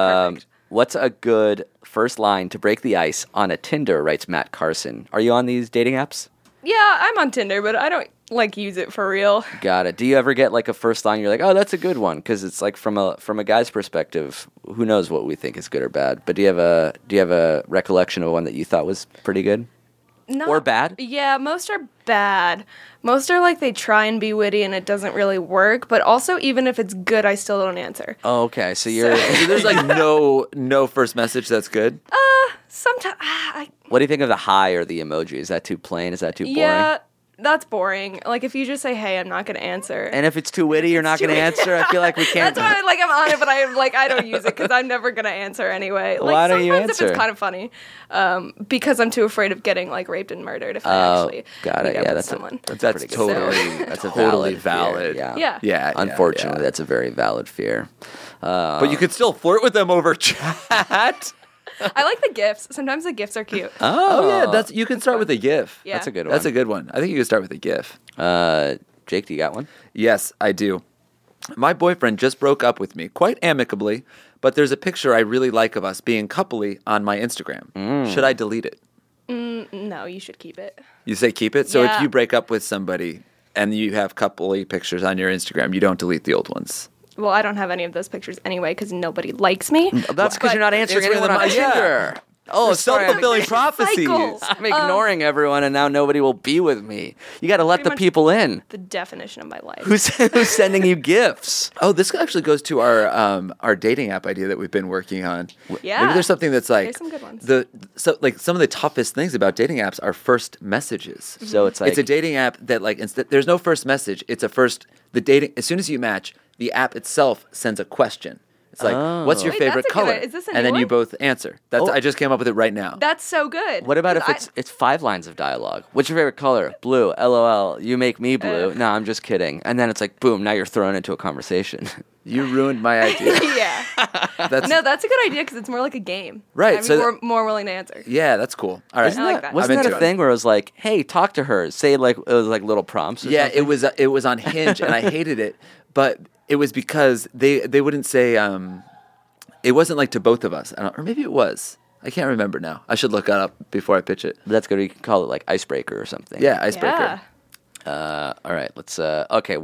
What's a good first line to break the ice on a Tinder? Writes Matt Carson. Are you on these dating apps? Yeah, I'm on Tinder, but I don't like use it for real. Got it. Do you ever get like a first line? You're like, oh, that's a good one, because it's like from a guy's perspective, who knows what we think is good or bad. But do you have a recollection of one that you thought was pretty good? Or bad? Yeah, most are bad. Most are like they try and be witty and it doesn't really work. But also, even if it's good, I still don't answer. Oh, okay. So you're. So there's like no first message that's good. Sometimes, What do you think of the hi or the emoji? Is that too plain? Is that too boring? yeah, that's boring. Like if you just say, "Hey," I'm not gonna answer. And if it's too witty, you're not going to answer. I feel like we can't. That's why I'm on it, but I don't use it because I'm never gonna answer anyway. Like Why don't you sometimes if answer? it's kind of funny, because I'm too afraid of getting like raped and murdered if I actually got it. meet up Yeah, with that's someone. That's pretty good. totally That's a totally valid. valid. Fear. Yeah. Yeah. Unfortunately, that's a very valid fear. But you could still flirt with them over chat. I like the gifts. Sometimes the gifts are cute. Oh yeah, you can start with a GIF. Yeah. That's a good one. That's a good one. I think you can start with a GIF. Jake, do you got one? Yes, I do. My boyfriend just broke up with me, quite amicably, but there's a picture I really like of us being coupley on my Instagram. Should I delete it? No, you should keep it. You say keep it? So Yeah. if you break up with somebody and you have coupley pictures on your Instagram, you don't delete the old ones. Well, I don't have any of those pictures anyway because nobody likes me. That's because you're not answering anyone on Tinder. Oh, sorry. Self-fulfilling prophecies. Cycle. I'm ignoring everyone, and now nobody will be with me. You got to let the much- people in. The definition of my life. Who's sending you gifts? Oh, this actually goes to our dating app idea that we've been working on. Yeah. Maybe there's something that's like There's some good ones. like some of the toughest things about dating apps are first messages. So it's like It's a dating app that like instead there's no first message. It's a first the dating as soon as you match, the app itself sends a question. It's like, what's your Wait, favorite that's a good color? one. Is this a and new then you one? both answer. That's I just came up with it right now. That's so good. What about if 'Cause it's 5 lines of dialogue? What's your favorite color? Blue. LOL. You make me blue. No, I'm just kidding. And then it's like, boom, now you're thrown into a conversation. You ruined my idea. yeah. That's No, that's a good idea because it's more like a game. Right, I'm so more willing to answer. yeah, that's cool. All right. I like that. Wasn't I'm that into a it. thing where it was like, hey, talk to her? Say like it was like little prompts. Or Yeah, something? it was on Hinge, and I hated it. But it was because they wouldn't say. It wasn't like to both of us, or maybe it was. I can't remember now. I should look it up before I pitch it. That's good. You can call it like icebreaker or something. Yeah, icebreaker. Yeah. All right. Let's. Okay.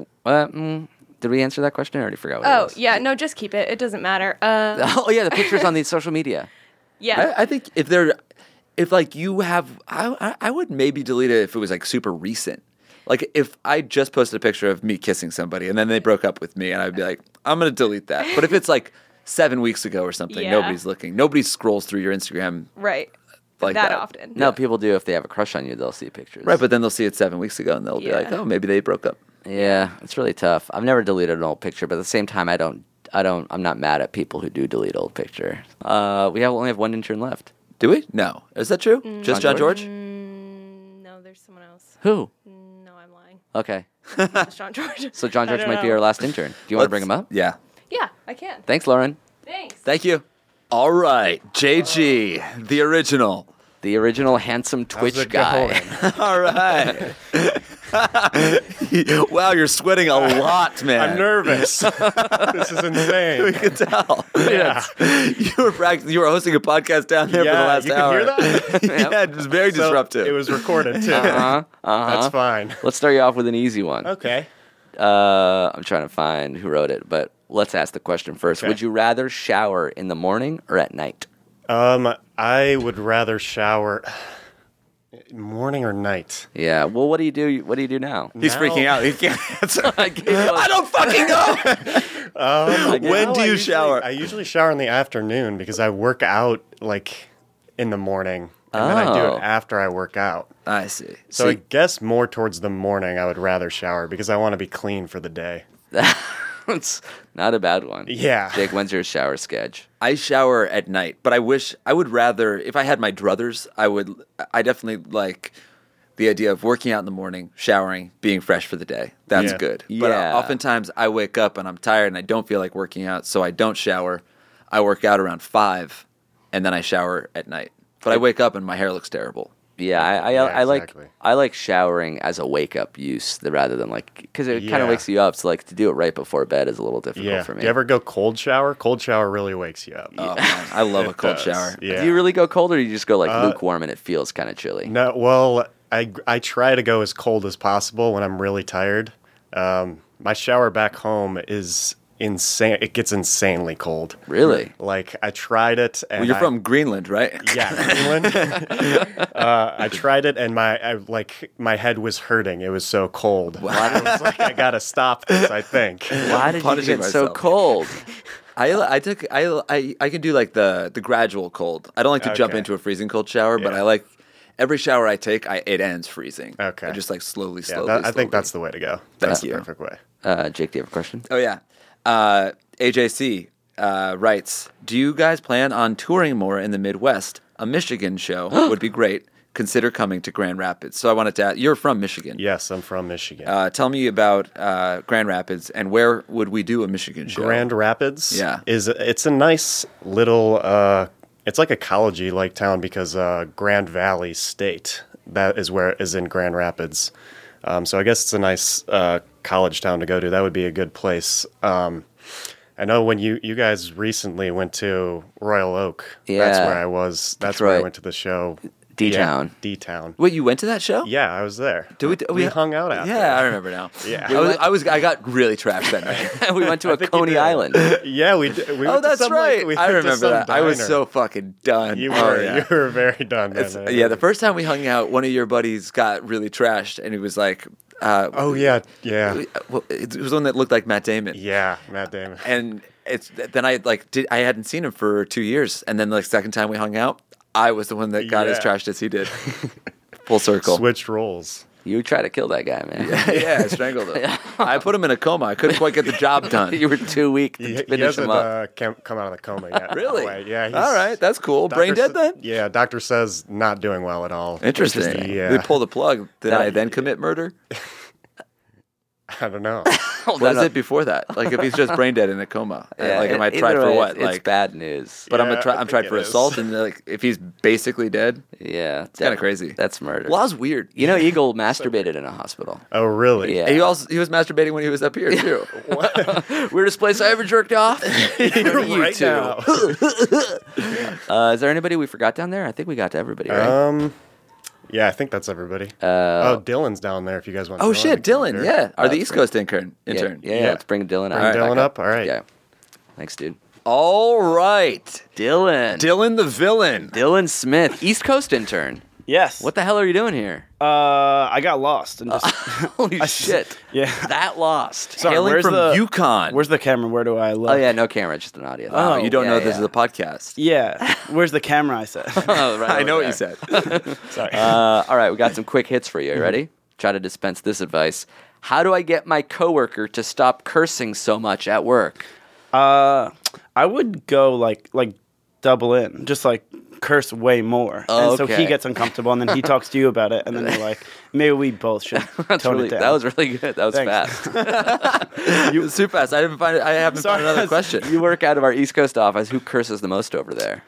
Did we answer that question? I already forgot what it Oh, was. yeah. No, just keep it. It doesn't matter. Oh yeah, the pictures on the social media. Yeah. I think if like you have, I would maybe delete it if it was like super recent. Like if I just posted a picture of me kissing somebody and then they broke up with me, and I'd be like, I'm gonna delete that. But if it's like 7 weeks ago or something, Yeah. nobody's looking. Nobody scrolls through your Instagram Right. like that that. often. No, people do if they have a crush on you. They'll see pictures. Right, but then they'll see it 7 weeks ago and they'll be like, Yeah. oh, maybe they broke up. Yeah, it's really tough. I've never deleted an old picture, but at the same time, I'm not mad at people who do delete old picture. We only have one intern left. Do we? No. Is that true? Just John George? No, there's someone else. Who? No, I'm lying. Okay. It's John George. So John I George don't might be know. our last intern. Do you want to bring him up? Yeah. Yeah, I can. Thanks, Lauren. Thanks. Thank you. All right, JG, the original. The original handsome Twitch it guy. All right. Wow, you're sweating a lot, man. I'm nervous. This is insane. We can tell. Yeah. You were hosting a podcast down there for the last you hour. can hear that? Yeah, it was very So, disruptive. It was recorded too. That's fine. Let's start you off with an easy one. Okay. I'm trying to find who wrote it, but let's ask the question first. Okay. Would you rather shower in the morning or at night? I would rather shower morning or night. Yeah. Well, what do you do? What do you do now? He's Now- freaking out. He can't answer. I don't fucking know. When do you shower? I usually shower in the afternoon because I work out like in the morning and then I do Oh. it after I work out. I see. So I guess more towards the morning, I would rather shower because I want to be clean for the day. It's not a bad one. Yeah. Jake, when's your shower sketch? I shower at night, but I would rather, if I had my druthers, I definitely like the idea of working out in the morning, showering, being fresh for the day. That's Yeah. good. But Yeah. oftentimes I wake up and I'm tired and I don't feel like working out, so I don't shower. I work out around 5 and then I shower at night. But I wake up and my hair looks terrible. Yeah, exactly. I like showering as a wake up use rather than like because it kind Yeah. of wakes you up. So like to do it right before bed is a little difficult Yeah. for me. Do you ever go cold shower? Cold shower really wakes you up. Oh man, I love a cold does. shower. Yeah. Do you really go cold or do you just go like lukewarm and it feels kind of chilly? No, well, I try to go as cold as possible when I'm really tired. My shower back home is insane. It gets insanely cold. Really? Like I tried it. And Well, you're from Greenland, right? Yeah, Greenland. I tried it, and my head was hurting. It was so cold. I was like, I gotta stop this. I think. Why did you Punishing get so myself. cold? I can do like the gradual cold. I don't like to jump Okay. into a freezing cold shower, but Yeah. I like every shower I take. It ends freezing. Okay. I just like slowly. I think that's the way to go. That's the perfect way. Jake, do you have a question? Oh yeah. AJC writes, do you guys plan on touring more in the Midwest? A Michigan show would be great. Consider coming to Grand Rapids. So I wanted to ask, you're from Michigan. Yes, I'm from Michigan. Tell me about Grand Rapids and where would we do a Michigan show? Grand Rapids. Yeah. It's a nice little. It's like a collegey like town because Grand Valley State that is in Grand Rapids. So I guess it's a nice college town to go to. That would be a good place. I know when you guys recently went to Royal Oak. That's Yeah. where I was. That's where I Detroit. went to the show. D-Town. Yeah, D-Town. Wait, you went to that show? Yeah, I was there. We hung out after. Yeah, I remember now. Yeah. I got really trashed that night. We went to a Coney Island. Yeah, we did. We Oh, went to that's some, right. we I went to remember some that. I was diner. so fucking done. You Oh, were. yeah. You were very done. Then. Yeah, the first time we hung out, one of your buddies got really trashed, and he was like, Oh yeah, yeah, well, it was one that looked like Matt Damon. yeah. Matt Damon. And then I I hadn't seen him for 2 years, and then second time we hung out, I was the one that got as Yeah. trashed as he did. Full circle. Switched roles. You tried to kill that guy, man. Yeah, I strangled him. I put him in a coma. I couldn't quite get the job done. You were too weak to He finish him hasn't up. come out of the coma yet. Really? No way. Yeah. he's- All right, that's cool. Brain doctor dead then? Yeah, doctor says not doing well at all. Interesting. Just, yeah. They pull the plug. Did I then commit murder? I don't know. What is it before that? Like if he's just brain dead in a coma, am I tried either for way, what? It's bad news. But Yeah, I I'm think tried it for is. assault, and if he's basically dead, Yeah, it's kind of crazy. That's murder. Law's weird. You know, Eagle masturbated in a hospital. Oh really? Yeah. And he was masturbating when he was up here too. Weirdest place I ever jerked off. You right two. now. Is there anybody we forgot down there? I think we got to everybody, right? Yeah, I think that's everybody. Dylan's down there. If you guys want. Oh to shit, Dylan. Yeah, the East Coast intern. Yeah, let's bring Dylan Bring out. Dylan up. All right. Yeah. Thanks, dude. All right, Dylan. Dylan the villain. Dylan Smith, East Coast intern. Yes. What the hell are you doing here? I got lost and just Holy shit. yeah. That lost. Sorry, Hailing where's from the Yukon. Where's the camera? Where do I look? Oh, yeah, no camera, just an audio. Oh, You don't yeah, know this yeah. is a podcast. Yeah. Where's the camera? I said. Oh, right I know over what you there. said. Sorry. All right, we got some quick hits for you. You ready? Try to dispense this advice. How do I get my coworker to stop cursing so much at work? I would go like double in, just like curse way more, and so Okay. he gets uncomfortable, and then he talks to you about it, and then you're like, maybe we both should tone it down. That was really good. That was Thanks. fast. You super fast. I haven't found another question. You work out of our East Coast office. Who curses the most over there?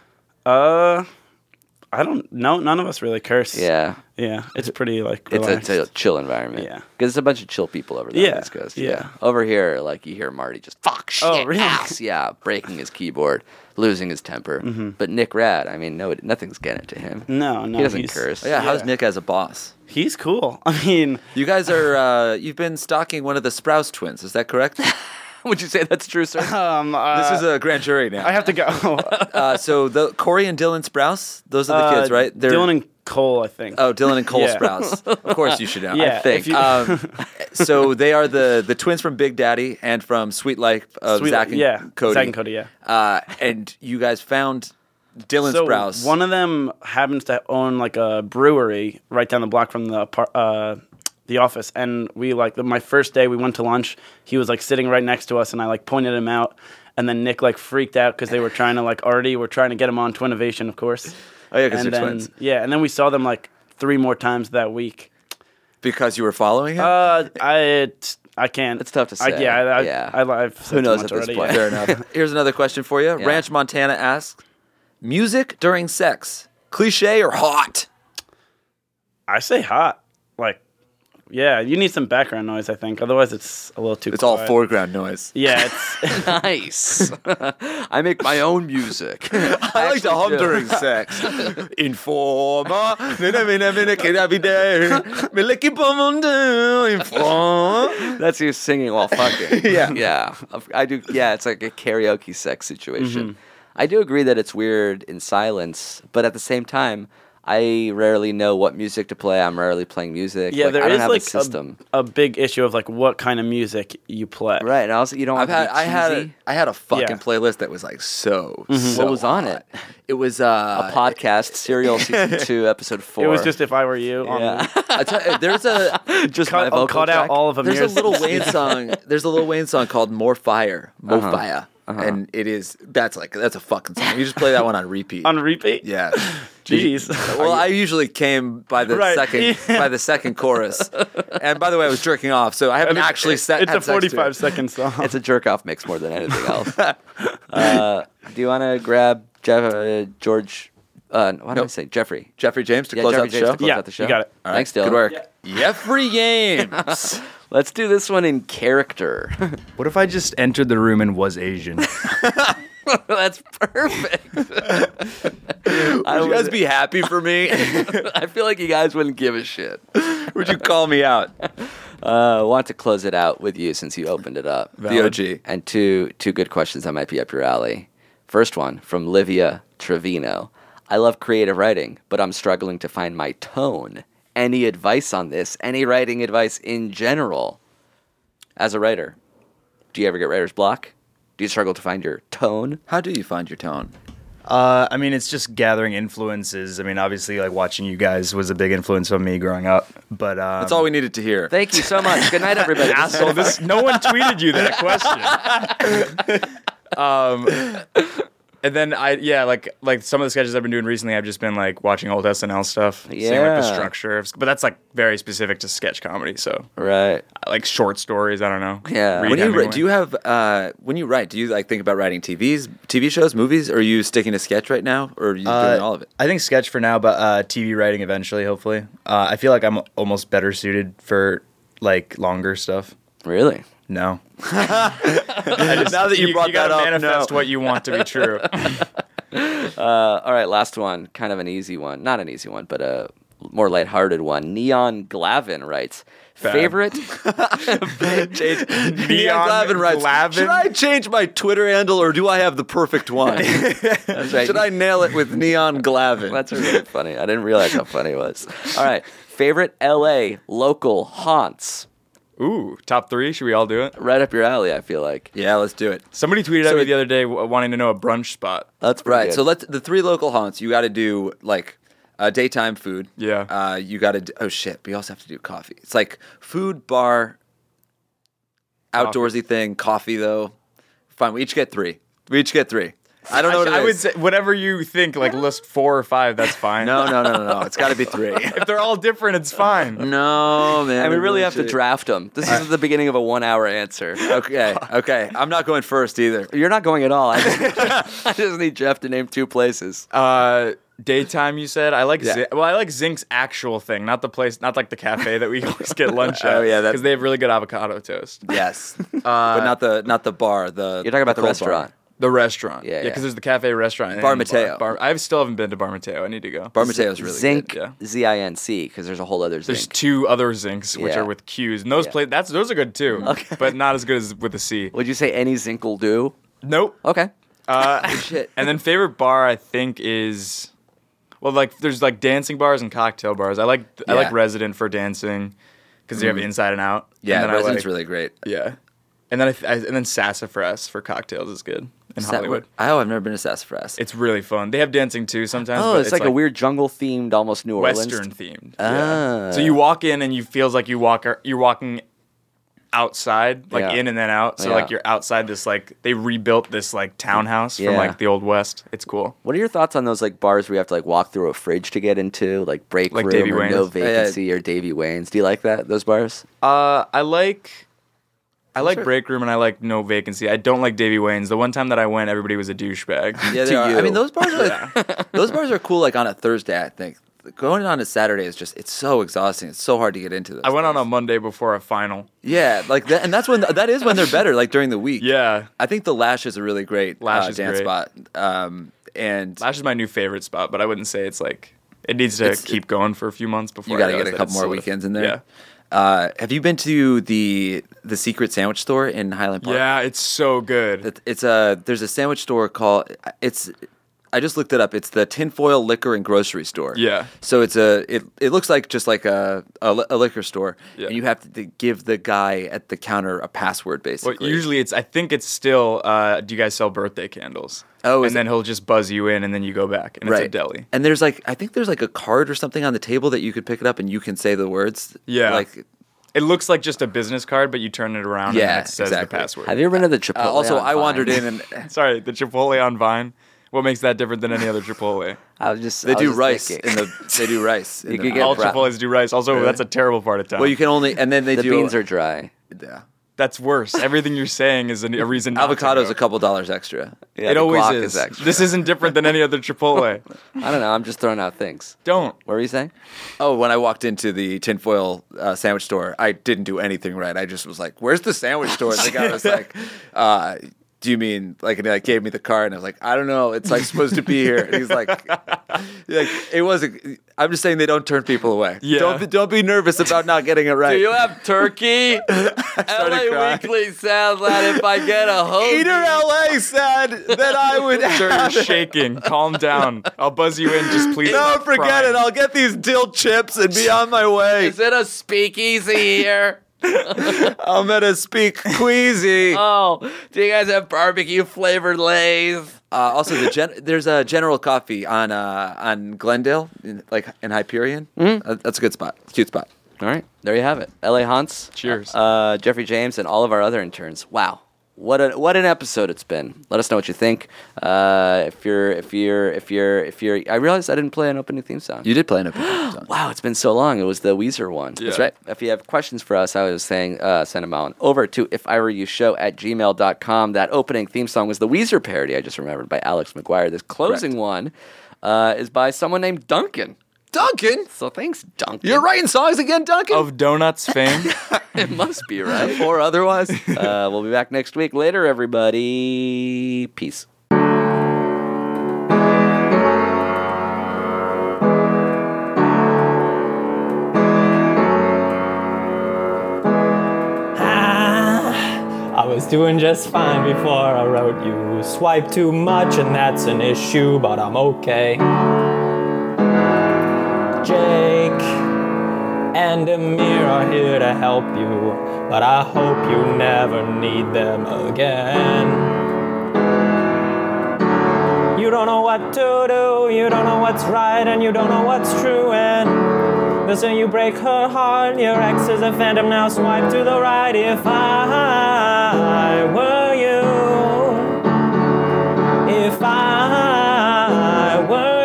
I don't know. None of us really curse. Yeah. Yeah. It's pretty like It's relaxed. a chill environment. Yeah. Because it's a bunch of chill people over there on Yeah, the East Coast. yeah. Over here, like, you hear Marty just, fuck, shit, Oh, really? ass. Yeah, breaking his keyboard, losing his temper. Mm-hmm. But Nick Rad, I mean, nothing's getting to him. No, He doesn't he's- curse. Yeah, how's Yeah. Nick as a boss? He's cool. I mean, You guys are you've been stalking one of the Sprouse twins. Is that correct? Would you say that's true, sir? This is a grand jury now. I have to go. So the Corey and Dylan Sprouse, those are the kids, right? Dylan and Cole, I think. Oh, Dylan and Cole Yeah. Sprouse. Of course you should know. Yeah, I think. if you- So they are the twins from Big Daddy and from Sweet Life of Zach and Cody. Zach and Cody, yeah. And you guys found Dylan So Sprouse. one of them happens to own like a brewery right down the block from the office, and we my first day we went to lunch. He was like sitting right next to us, and I like pointed him out, and then Nick like freaked out because they were trying to we're trying to get him on Twinnovation, of course. Oh yeah, because And they're then twins. yeah, and then we saw them like 3 more times that week. Because you were following him. I can't. It's tough to say. I've said Who knows too at much this already. point? Fair enough. Here's another question for you. Ranch Montana asks, music during sex, cliche or hot? I say hot. Yeah, you need some background noise, I think. Otherwise, it's a little too. It's all quiet. foreground noise. Yeah, it's Nice. I make my own music. I like to hum during sex. Informer. That's you singing while fucking. Yeah. Yeah. I do. Yeah, it's like a karaoke sex situation. Mm-hmm. I do agree that it's weird in silence, but at the same time, I rarely know what music to play. I'm rarely playing music. yeah. There I don't is have like a system. a big issue of what kind of music you play. Right, and also you don't. I had a fucking Yeah. playlist that was like so. What was on it? It was A podcast, Serial Season 2, Episode 4. It was just If I Were You. Yeah. I tell you, there's a just my vocal cut out track. all of them. there's a little Wayne song. There's a little Wayne song called More Fire, Fire, and that's a fucking song. You just play that one on repeat. on repeat. Yeah. Jeez. Well, I usually came by the Right. second chorus. And by the way, I was jerking off, so I haven't actually set. It's a 45-second song. It's a jerk off mix more than anything else. Do you want to grab George? Why don't I say Jeffrey? Jeffrey James to Yeah, close Jeffrey out the James show. to close out the show. you got it. All right, Thanks, Dylan. Good work. Jeffrey James. Let's do this one in character. What if I just entered the room and was Asian? That's perfect. Would you guys be happy for me? I feel like you guys wouldn't give a shit. Would you call me out? Want to close it out with you since you opened it up. The OG. And two good questions that might be up your alley. First one from Livia Trevino. I love creative writing, but I'm struggling to find my tone. Any advice on this? Any writing advice in general? As a writer, do you ever get writer's block? Do you struggle to find your tone? How do you find your tone? I mean, it's just gathering influences. I mean, obviously, like watching you guys was a big influence on me growing up. But That's all we needed to hear. Thank you so much. Good night, everybody. Asshole, no one tweeted you that question. And then like some of the sketches I've been doing recently, I've just been like watching old SNL stuff, seeing like Yeah. the structure. But that's like very specific to sketch comedy. So Right. like short stories. I don't know. Yeah. Read When you Hemingway. write, do you have when you write? Do you like think about writing TV shows, movies? Or are you sticking to sketch right now, or are you doing all of it? I think sketch for now, but TV writing eventually, hopefully. I feel like I'm almost better suited for like longer stuff. Really? No. Now that you brought you gotta that up, manifest no. what you want to be true. All right, last one. Kind of an easy one. Not an easy one, but a more lighthearted one. Neon Glavin writes, Bad. favorite? Change. Neon Glavin writes, Glavin? should I change my Twitter handle, or do I have the perfect one? That's right. Should I nail it with Neon Glavin? That's really funny. I didn't realize how funny it was. All right, favorite LA local haunts? Ooh, top 3. Should we all do it? Right up your alley, I feel like. Yeah, let's do it. Somebody tweeted at me the other day wanting to know a brunch spot. That's pretty Right. good. So the 3 local haunts. You got to do like daytime food. Yeah. You got to. Oh shit! We also have to do coffee. It's like food, bar, outdoorsy thing. Coffee though. Fine. We each get 3. I don't know what it is. I would say whatever you think, like list 4 or 5, that's fine. No. It's got to be 3. If they're all different, it's fine. No, man. and we really have to draft them. This is the beginning of a 1-hour answer. Okay. I'm not going first either. You're not going at all. I just need Jeff to name 2 places. Daytime, you said. I like I like Zinc's actual thing, not the place, not like the cafe that we always get lunch at. Oh, yeah, because they have really good avocado toast. Yes, but not the bar. You're talking about the cold restaurant. bar. The restaurant, Yeah, because yeah. there's the cafe restaurant. and Bar Mateo. I still haven't been to Bar Mateo. I need to go. Bar Mateo's really Zinc, good. Yeah. Z-I-N-C, because there's a whole other There's Zinc. 2 other Zincs which Yeah. are with Q's, and those those are good too, but not as good as with a C. Would you say any Zinc will do? Nope. Okay. Shit. And then favorite bar I think is, well, like there's like dancing bars and cocktail bars. I like Resident for dancing because they have Inside and Out. Yeah, and then Resident's really great. Yeah, and then and then Sassafras for cocktails is good. in Hollywood. I've never been to Sassafras. It's really fun. They have dancing too sometimes. Oh, but it's like a weird jungle themed, almost New Orleans. Western themed. Ah. Yeah. So you walk in and you feels like you're walking outside, like Yeah. in and then out. So Yeah. like you're outside this like they rebuilt this like townhouse from Yeah. like the old West. It's cool. What are your thoughts on those like bars where you have to like walk through a fridge to get into, like break Like room Davy or Wayne's? no vacancy or Davy Wayne's? Do you like those bars? I like Break Room and I like No Vacancy. I don't like Davy Wayne's. The one time that I went, everybody was a douchebag. Yeah, they are. I mean, those bars are those bars are cool. Like on a Thursday, I think. Going on a Saturday is just it's so exhausting. It's so hard to get into this. I went on a Monday before a final. Yeah, like that, and that is when they're better. Like during the week. Yeah, I think the Lash is a really great dance great. spot. And Lash is my new favorite spot, but I wouldn't say it's like it needs to keep going for a few months before you got to I get realize a that couple it's more sort of- weekends in there. Yeah. Have you been to the secret sandwich store in Highland Park? Yeah, it's so good. There's a sandwich store called I just looked it up. It's the Tinfoil Liquor and Grocery Store. Yeah. So it looks like just like a liquor store, Yeah. and you have to give the guy at the counter a password basically. Well, usually I think it's still. Do you guys sell birthday candles? Oh, and then he'll just buzz you in, and then you go back, and it's a deli. And there's I think there's like a card or something on the table that you could pick it up and you can say the words. Yeah. Like it looks like just a business card, but you turn it around and then it says the password. Have you ever been to the Chipotle? Also, on I wandered Vine? in and Sorry, the Chipotle on Vine. What makes that different than any other Chipotle? they do rice they do rice. You can get all Chipotles do rice. Also, Really? that's a terrible part of town. Well, you can only and then they The do beans are dry. Yeah. That's worse. Everything you're saying is a reason. Not to Avocado's go. a couple dollars extra. Yeah, It the always guac is. extra. This isn't different than any other Chipotle. I don't know. I'm just throwing out things. Don't. What were you saying? Oh, when I walked into the tinfoil sandwich store, I didn't do anything right. I just was like, "Where's the sandwich store?" And the guy was like, "Do you mean like?" And he like gave me the card, and I was like, "I don't know. It's like supposed to be here." And he's like, "It wasn't." I'm just saying they don't turn people away. Yeah. Don't be nervous about not getting it right. Do you have turkey? LA Weekly said that if I get a hoagie. Eater LA said that I would Sir, have you're it. shaking. Calm down. I'll buzz you in. Just please. No, stop forget crying. it. I'll get these dill chips and be on my way. Is it a speakeasy here? I'm gonna speak queasy. Oh, do you guys have barbecue flavored Lay's? Also, there's a General Coffee on Glendale, in Hyperion. That's a good spot. Cute spot. All right, there you have it. L.A. Hunts. Cheers. Jeffrey James and all of our other interns. Wow. What an episode it's been. Let us know what you think. If you're, I realized I didn't play an opening theme song. You did play an opening theme song. Wow, it's been so long. It was the Weezer one. Yeah. That's right. If you have questions for us, I was saying, send them on over to iwereyoushow@gmail.com. That opening theme song was the Weezer parody I just remembered by Alex McGuire. This closing one is by someone named Duncan. Duncan? So thanks, Duncan. You're writing songs again, Duncan? Of donuts fame. It must be, right? Or otherwise. We'll be back next week. Later, everybody. Peace. I was doing just fine before I wrote you. Swipe too much and that's an issue, but I'm okay. Jake and Amir are here to help you, but I hope you never need them again. You don't know what to do, you don't know what's right, and you don't know what's true, and listen, you break her heart, your ex is a phantom, now swipe to the right. If I were you, if I were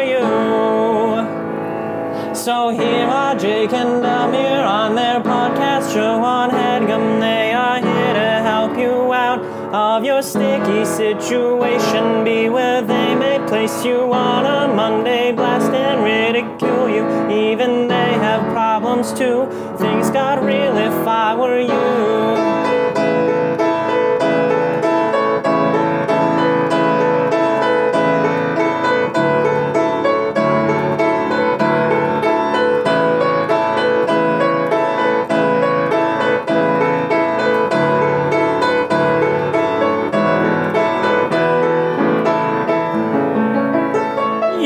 you. So here are Jake and Amir on their podcast show on HeadGum. They are here to help you out of your sticky situation. Be where they may place you on a Monday, blast and ridicule you. Even they have problems too. Things got real if I were you.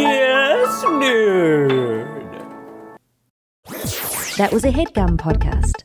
That was a HeadGum podcast.